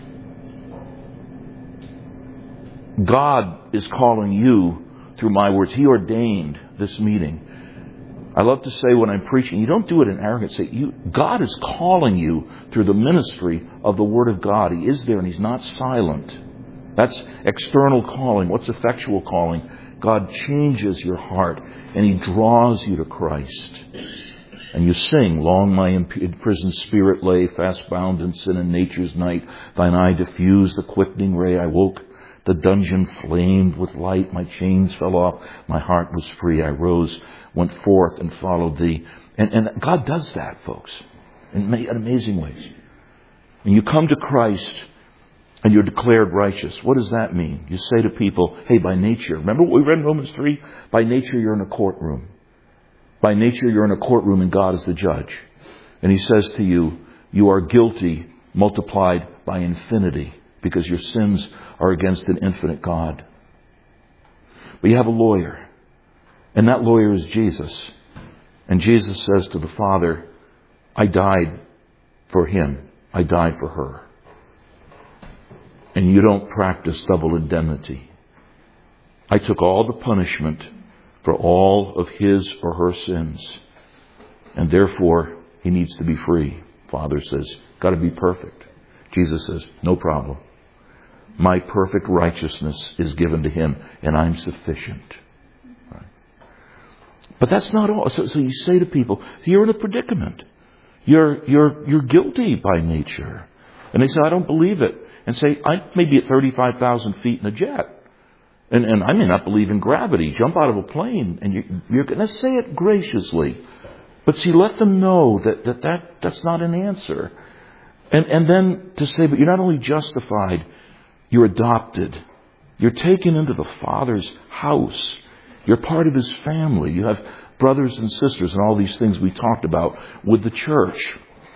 God is calling you through my words. He ordained this meeting. I love to say when I'm preaching, you don't do it in arrogance. God is calling you through the ministry of the Word of God. He is there and He's not silent. That's external calling. What's effectual calling? God changes your heart and He draws you to Christ. And you sing, long my imprisoned spirit lay, fast bound in sin and nature's night. Thine eye diffused the quickening ray. I woke, the dungeon flamed with light. My chains fell off, my heart was free. I rose, went forth and followed Thee. And God does that, folks, in amazing ways. And you come to Christ and you're declared righteous. What does that mean? You say to people, hey, by nature, remember what we read in Romans 3? By nature you're in a courtroom. By nature, you're in a courtroom and God is the judge. And He says to you, you are guilty multiplied by infinity because your sins are against an infinite God. But you have a lawyer. And that lawyer is Jesus. And Jesus says to the Father, I died for him. I died for her. And you don't practice double indemnity. I took all the punishment for all of his or her sins. And therefore, he needs to be free. Father says, got to be perfect. Jesus says, no problem. My perfect righteousness is given to him, and I'm sufficient. Right. But that's not all. So you say to people, you're in a predicament. You're guilty by nature. And they say, I don't believe it. And say, I may be at 35,000 feet in a jet. And I may not believe in gravity. Jump out of a plane. And you're going to say it graciously. But see, let them know that's not an answer. And then to say, but you're not only justified, you're adopted. You're taken into the Father's house. You're part of His family. You have brothers and sisters and all these things we talked about with the church.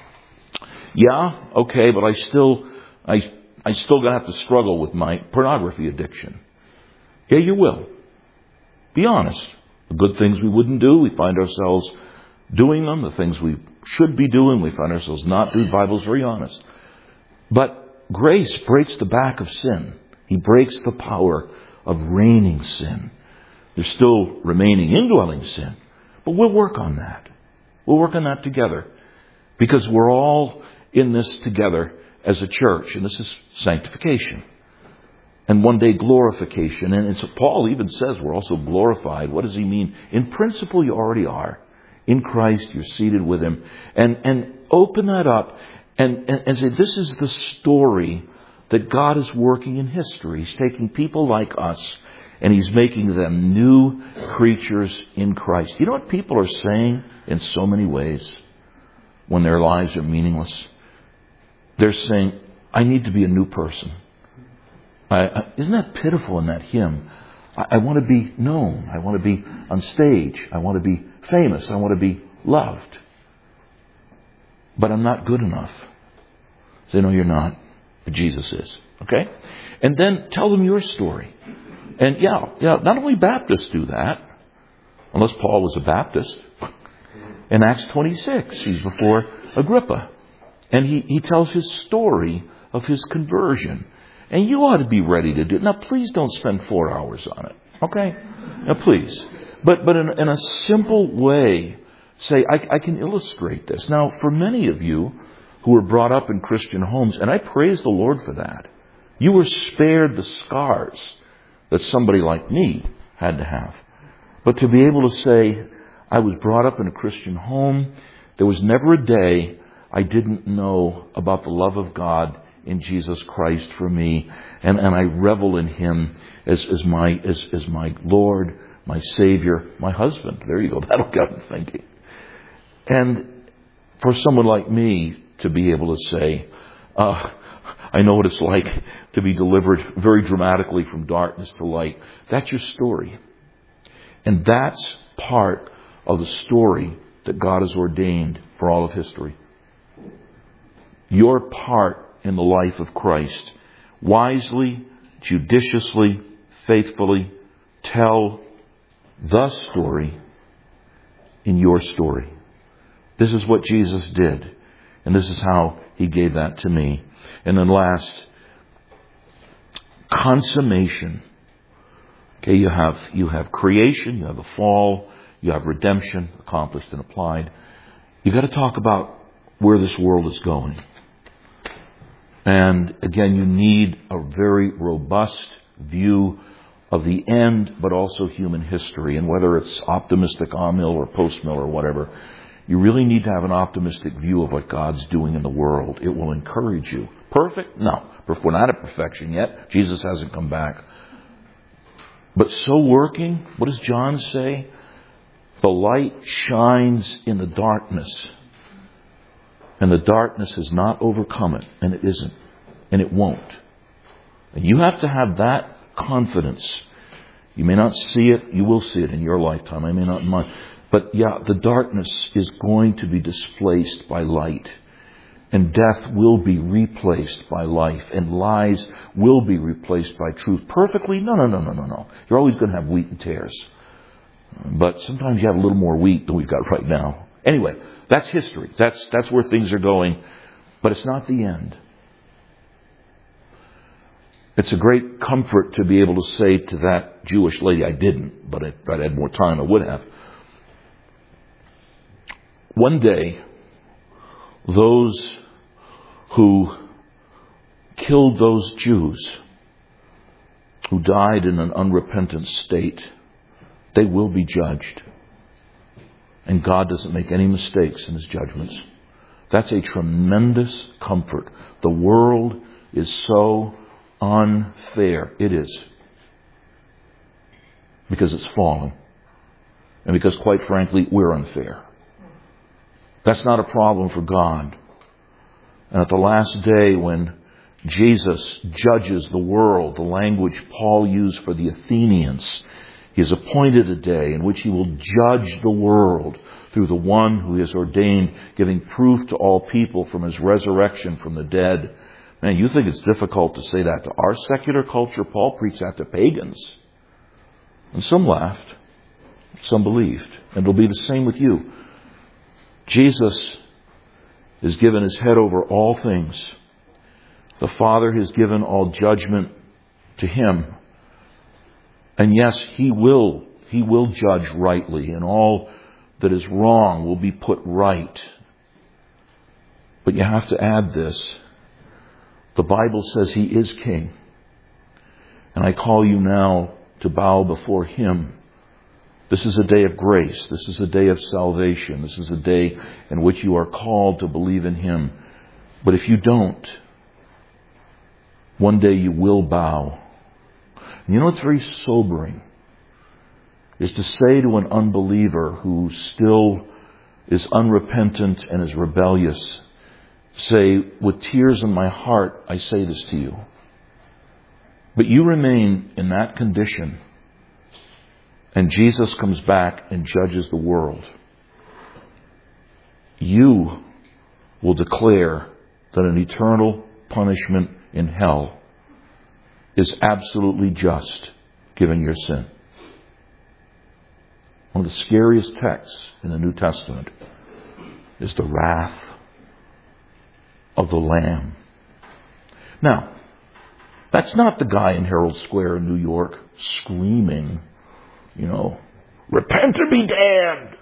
Yeah, okay, but I still gonna have to struggle with my pornography addiction. Yeah, you will. Be honest. The good things we wouldn't do, we find ourselves doing them. The things we should be doing, we find ourselves not doing. The Bible's very honest. But grace breaks the back of sin. He breaks the power of reigning sin. There's still remaining indwelling sin. But we'll work on that. We'll work on that together. Because we're all in this together as a church. And this is sanctification. And one day glorification. And so Paul even says we're also glorified. What does he mean? In principle, you already are. In Christ, you're seated with Him. And open that up and say, this is the story that God is working in history. He's taking people like us and He's making them new creatures in Christ. You know what people are saying in so many ways when their lives are meaningless? They're saying, I need to be a new person. Isn't that pitiful in that hymn? I want to be known. I want to be on stage. I want to be famous. I want to be loved. But I'm not good enough. Say, no, you're not. But Jesus is. Okay? And then tell them your story. And yeah, not only Baptists do that, unless Paul was a Baptist. In Acts 26, he's before Agrippa. And he tells his story of his conversion. And you ought to be ready to do it. Now, please don't spend 4 hours on it. Okay? Now, please. But in a simple way, say, I can illustrate this. Now, for many of you who were brought up in Christian homes, and I praise the Lord for that, you were spared the scars that somebody like me had to have. But to be able to say, I was brought up in a Christian home, there was never a day I didn't know about the love of God in Jesus Christ for me, and I revel in Him as my Lord, my Savior, my husband. There you go. That'll get them thinking. And for someone like me to be able to say, I know what it's like to be delivered very dramatically from darkness to light. That's your story. And that's part of the story that God has ordained for all of history. Your part in the life of Christ. Wisely, judiciously, faithfully tell the story in your story. This is what Jesus did. And this is how He gave that to me. And then last, consummation. Okay, you have creation, you have the fall, you have redemption, accomplished and applied. You've got to talk about where this world is going. And again, you need a very robust view of the end, but also human history. And whether it's optimistic Amill or post-mill or whatever, you really need to have an optimistic view of what God's doing in the world. It will encourage you. Perfect? No. We're not at perfection yet. Jesus hasn't come back. But so working, what does John say? The light shines in the darkness. And the darkness has not overcome it. And it isn't. And it won't. And you have to have that confidence. You may not see it. You will see it in your lifetime. I may not in mine. But yeah, the darkness is going to be displaced by light. And death will be replaced by life. And lies will be replaced by truth. Perfectly? No. You're always going to have wheat and tares. But sometimes you have a little more wheat than we've got right now. Anyway, that's history. That's where things are going. But it's not the end. It's a great comfort to be able to say to that Jewish lady, I didn't, but if I'd had more time, I would have. One day, those who killed those Jews, who died in an unrepentant state, they will be judged. And God doesn't make any mistakes in His judgments. That's a tremendous comfort. The world is so unfair. It is. Because it's fallen. And because, quite frankly, we're unfair. That's not a problem for God. And at the last day, when Jesus judges the world, the language Paul used for the Athenians, He has appointed a day in which He will judge the world through the one who He has ordained, giving proof to all people from His resurrection from the dead. Man, you think it's difficult to say that to our secular culture? Paul preached that to pagans. And some laughed. Some believed. And it'll be the same with you. Jesus has given His head over all things. The Father has given all judgment to Him. And yes, He will judge rightly, and all that is wrong will be put right. But you have to add this. The Bible says He is King. And I call you now to bow before Him. This is a day of grace. This is a day of salvation. This is a day in which you are called to believe in Him. But if you don't, one day you will bow. And you know what's very sobering? Is to say to an unbeliever who still is unrepentant and is rebellious, say, with tears in my heart, I say this to you. But you remain in that condition, and Jesus comes back and judges the world. You will declare that an eternal punishment in hell is absolutely just, given your sin. One of the scariest texts in the New Testament is the wrath of the Lamb. Now, that's not the guy in Herald Square in New York screaming, repent or be damned.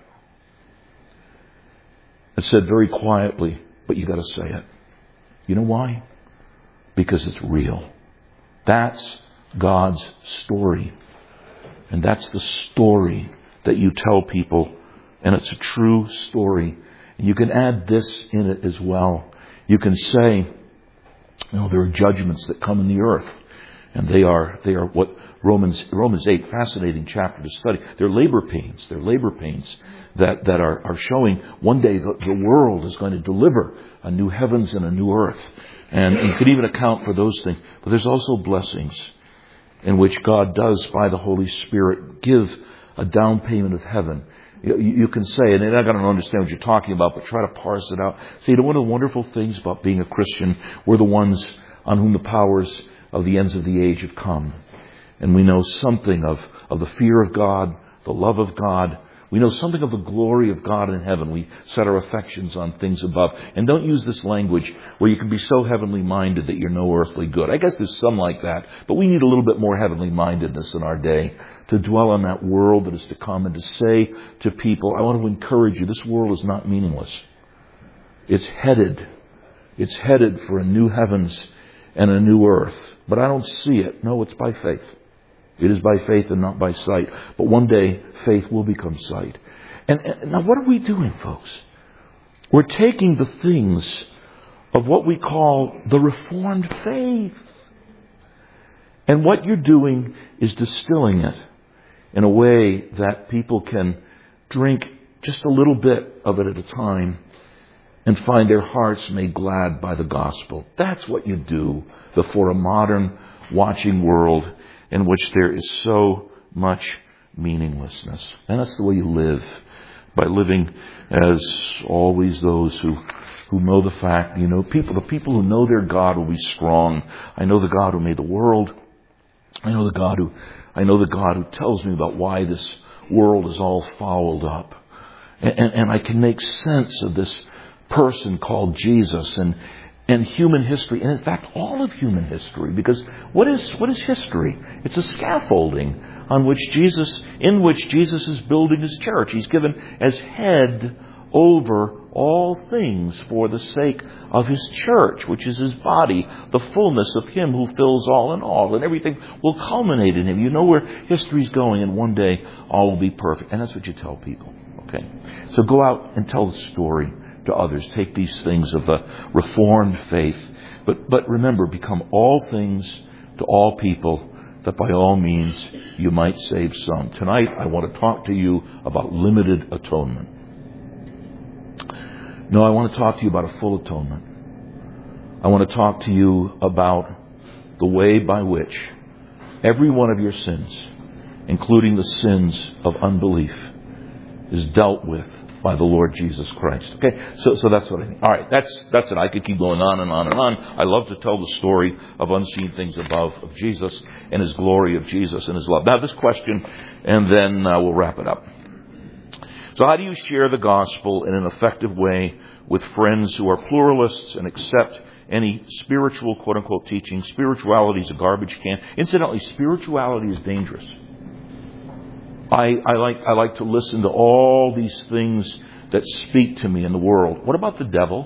It's said very quietly, but you got to say it. You know why? Because it's real. That's God's story. And that's the story that you tell people. And it's a true story. And you can add this in it as well. You can say, there are judgments that come in the earth. And they are what Romans 8, fascinating chapter to study. They're labor pains. They're labor pains that are showing one day the world is going to deliver a new heavens and a new earth. And you could even account for those things. But there's also blessings in which God does, by the Holy Spirit, give a down payment of heaven. You can say, and I don't understand what you're talking about, but try to parse it out. See, one of the wonderful things about being a Christian, we're the ones on whom the powers of the ends of the age have come. And we know something of the fear of God, the love of God. We know something of the glory of God in heaven. We set our affections on things above. And don't use this language where you can be so heavenly minded that you're no earthly good. I guess there's some like that. But we need a little bit more heavenly mindedness in our day to dwell on that world that is to come and to say to people, I want to encourage you, this world is not meaningless. It's headed for a new heavens and a new earth. But I don't see it. No, it's by faith. It is by faith and not by sight. But one day, faith will become sight. And now what are we doing, folks? We're taking the things of what we call the Reformed faith. And what you're doing is distilling it in a way that people can drink just a little bit of it at a time and find their hearts made glad by the gospel. That's what you do before a modern watching world in which there is so much meaninglessness. And that's the way you live, by living as always those who know the fact, the people who know their God will be strong. I know the God who made the world. I know the God who tells me about why this world is all fouled up. And I can make sense of this person called Jesus and human history, and in fact all of human history, because what is history? It's a scaffolding in which Jesus is building His church. He's given as head over all things for the sake of His church, which is His body, the fullness of Him who fills all in all, and everything will culminate in Him. You know where history's going, and one day all will be perfect. And that's what you tell people. Okay. So go out and tell the story to others. Take these things of the Reformed faith. But remember, become all things to all people, that by all means you might save some. Tonight I want to talk to you about limited atonement. No, I want to talk to you about a full atonement. I want to talk to you about the way by which every one of your sins, including the sins of unbelief, is dealt with by the Lord Jesus Christ. Okay, so that's what I mean. All right, that's it. I could keep going on and on and on. I love to tell the story of unseen things above, of Jesus and His glory, of Jesus and His love. Now, this question, and then we'll wrap it up. So how do you share the gospel in an effective way with friends who are pluralists and accept any spiritual, quote-unquote, teaching? Spirituality is a garbage can. Incidentally, spirituality is dangerous. I like to listen to all these things that speak to me in the world. What about the devil?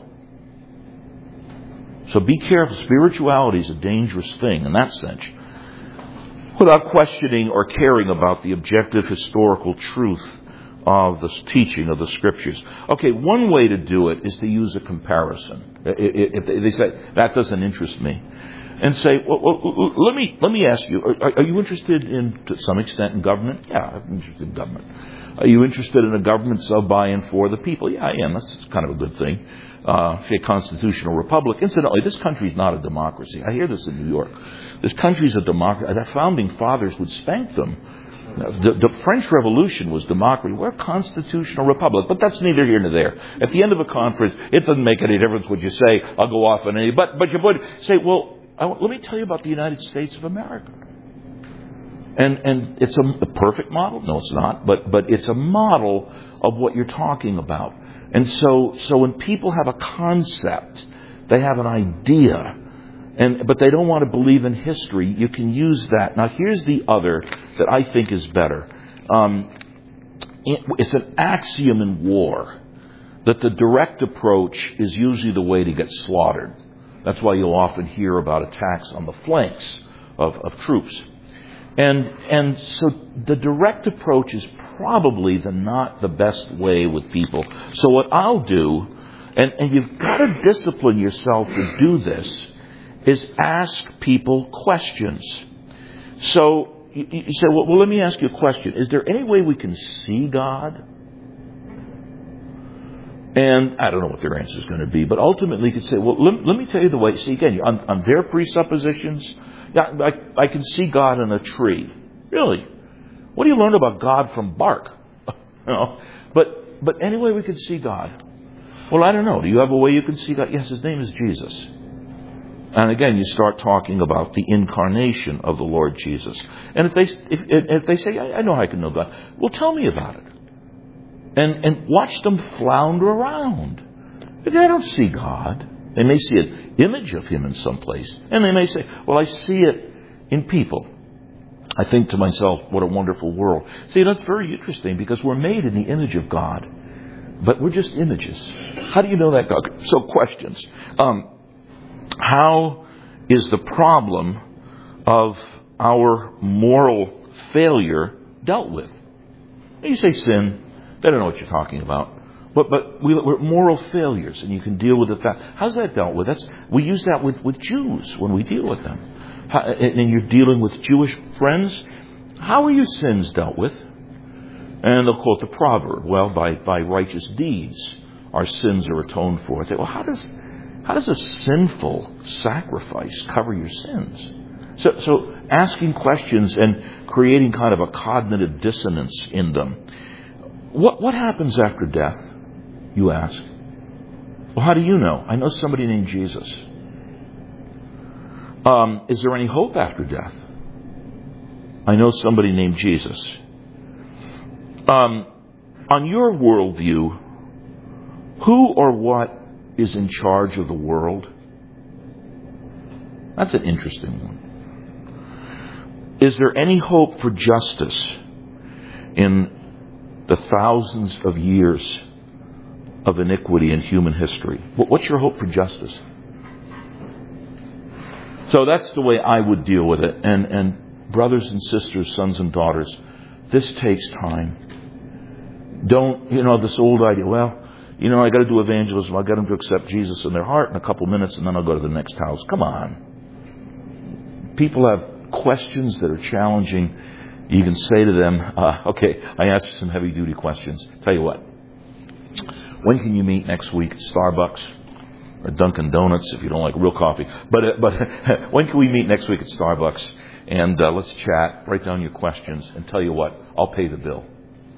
So be careful. Spirituality is a dangerous thing in that sense, without questioning or caring about the objective historical truth of the teaching of the Scriptures. Okay, one way to do it is to use a comparison. If they say, that doesn't interest me, and say, well, let me ask you, are you interested in, to some extent, in government? Yeah, I'm interested in government. Are you interested in a government so by and for the people? Yeah, I am. That's kind of a good thing. A constitutional republic. Incidentally, this country is not a democracy. I hear this in New York. This country is a democracy. The founding fathers would spank them. The French Revolution was democracy. We're a constitutional republic, but that's neither here nor there. At the end of a conference, it doesn't make any difference what you say. I'll go off on any, but you would say, well, let me tell you about the United States of America. And it's a perfect model. No, it's not. But it's a model of what you're talking about. And so when people have a concept, they have an idea, but they don't want to believe in history, you can use that. Now, here's the other that I think is better. It's an axiom in war that the direct approach is usually the way to get slaughtered. That's why you'll often hear about attacks on the flanks of troops. And so the direct approach is probably not the best way with people. So what I'll do, and you've got to discipline yourself to do this, is ask people questions. So you say, well, let me ask you a question. Is there any way we can see God? And I don't know what their answer is going to be, but ultimately you could say, well, let me tell you the way. See, again, on their presuppositions, yeah, I can see God in a tree. Really? What do you learn about God from bark? But anyway, we can see God. Well, I don't know. Do you have a way you can see God? Yes, His name is Jesus. And again, you start talking about the incarnation of the Lord Jesus. And if they say, I know how I can know God, well, tell me about it. And watch them flounder around. They don't see God. They may see an image of Him in some place. And they may say, well, I see it in people. I think to myself, what a wonderful world. See, that's very interesting because we're made in the image of God. But we're just images. How do you know that, God? So questions. How is the problem of our moral failure dealt with? You say sin. They don't know what you're talking about. But we're moral failures, and you can deal with it. How's that dealt with? We use that with Jews when we deal with them. And you're dealing with Jewish friends. How are your sins dealt with? And they'll quote the proverb. Well, by righteous deeds, our sins are atoned for. They say, well, how does a sinful sacrifice cover your sins? So asking questions and creating kind of a cognitive dissonance in them. What happens after death, you ask? Well, how do you know? I know somebody named Jesus. Is there any hope after death? I know somebody named Jesus. On your worldview, who or what is in charge of the world? That's an interesting one. Is there any hope for justice in the thousands of years of iniquity in human history? What's your hope for justice? So that's the way I would deal with it. And brothers and sisters, sons and daughters, this takes time. Don't, this old idea, well, I got to do evangelism. I got them to accept Jesus in their heart in a couple minutes, and then I'll go to the next house. Come on. People have questions that are challenging. You can say to them, okay, I asked you some heavy-duty questions. Tell you what. When can you meet next week at Starbucks or Dunkin' Donuts if you don't like real coffee? But when can we meet next week at Starbucks? And let's chat, write down your questions, and tell you what, I'll pay the bill.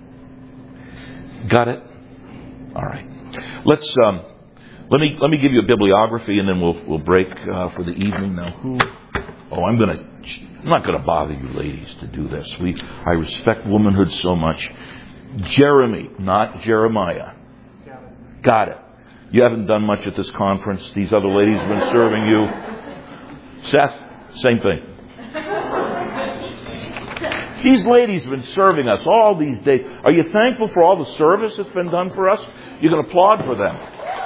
Got it? All right. Let's let me give you a bibliography, and then we'll break for the evening. Now, I'm not going to bother you ladies to do this. I respect womanhood so much. Jeremy, not Jeremiah. Got it. You haven't done much at this conference. These other ladies have been serving you. Seth, same thing. These ladies have been serving us all these days. Are you thankful for all the service that's been done for us? You can applaud for them.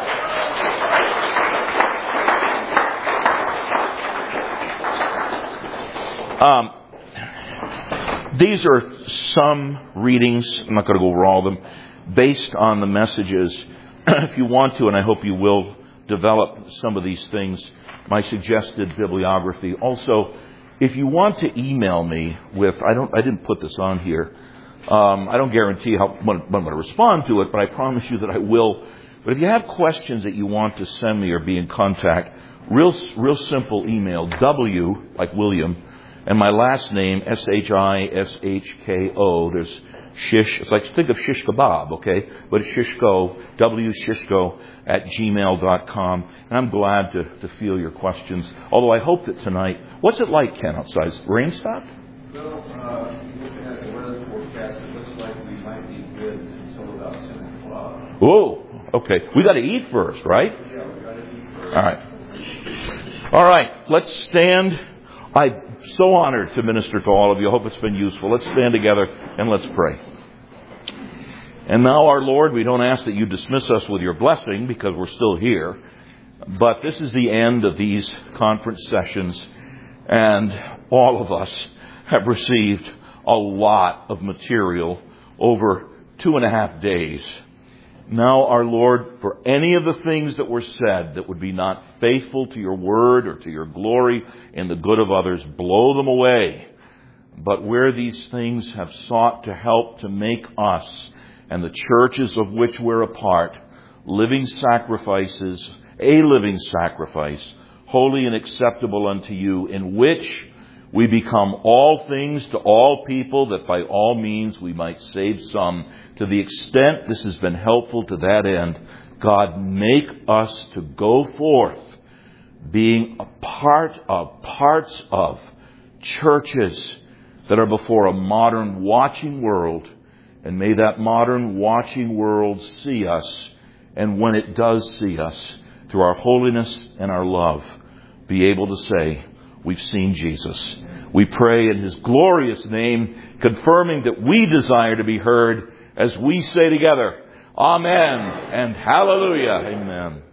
These are some readings. I'm not going to go over all of them. Based on the messages, if you want to, and I hope you will, develop some of these things, my suggested bibliography. Also, if you want to email me with, I didn't put this on here. I don't guarantee when I'm going to respond to it, but I promise you that I will. But if you have questions that you want to send me or be in contact, real simple email, W, like William, and my last name, Shishko. There's shish. It's like, think of shish kebab, okay? But it's Shishko, Shishko @gmail.com. And I'm glad to field your questions. Although I hope that tonight, what's it like, Ken, outside? Is rain stopped? Well, looking at the weather forecast, it looks like we might be good until about 7 o'clock. Oh, okay. We got to eat first, right? Yeah, we got to eat first. All right. Let's stand. I'm so honored to minister to all of you. I hope it's been useful. Let's stand together and let's pray. And now, our Lord, we don't ask that you dismiss us with your blessing because we're still here. But this is the end of these conference sessions. And all of us have received a lot of material over 2.5 days. Now, our Lord, for any of the things that were said that would be not faithful to your word or to your glory and the good of others, blow them away. But where these things have sought to help to make us and the churches of which we're a part, living sacrifices, a living sacrifice, holy and acceptable unto you, in which we become all things to all people, that by all means we might save some. To the extent this has been helpful to that end, God, make us to go forth being a part of, parts of churches that are before a modern watching world. And may that modern watching world see us, and when it does see us, through our holiness and our love, be able to say, we've seen Jesus. We pray in His glorious name, confirming that we desire to be heard as we say together, Amen and Hallelujah. Amen.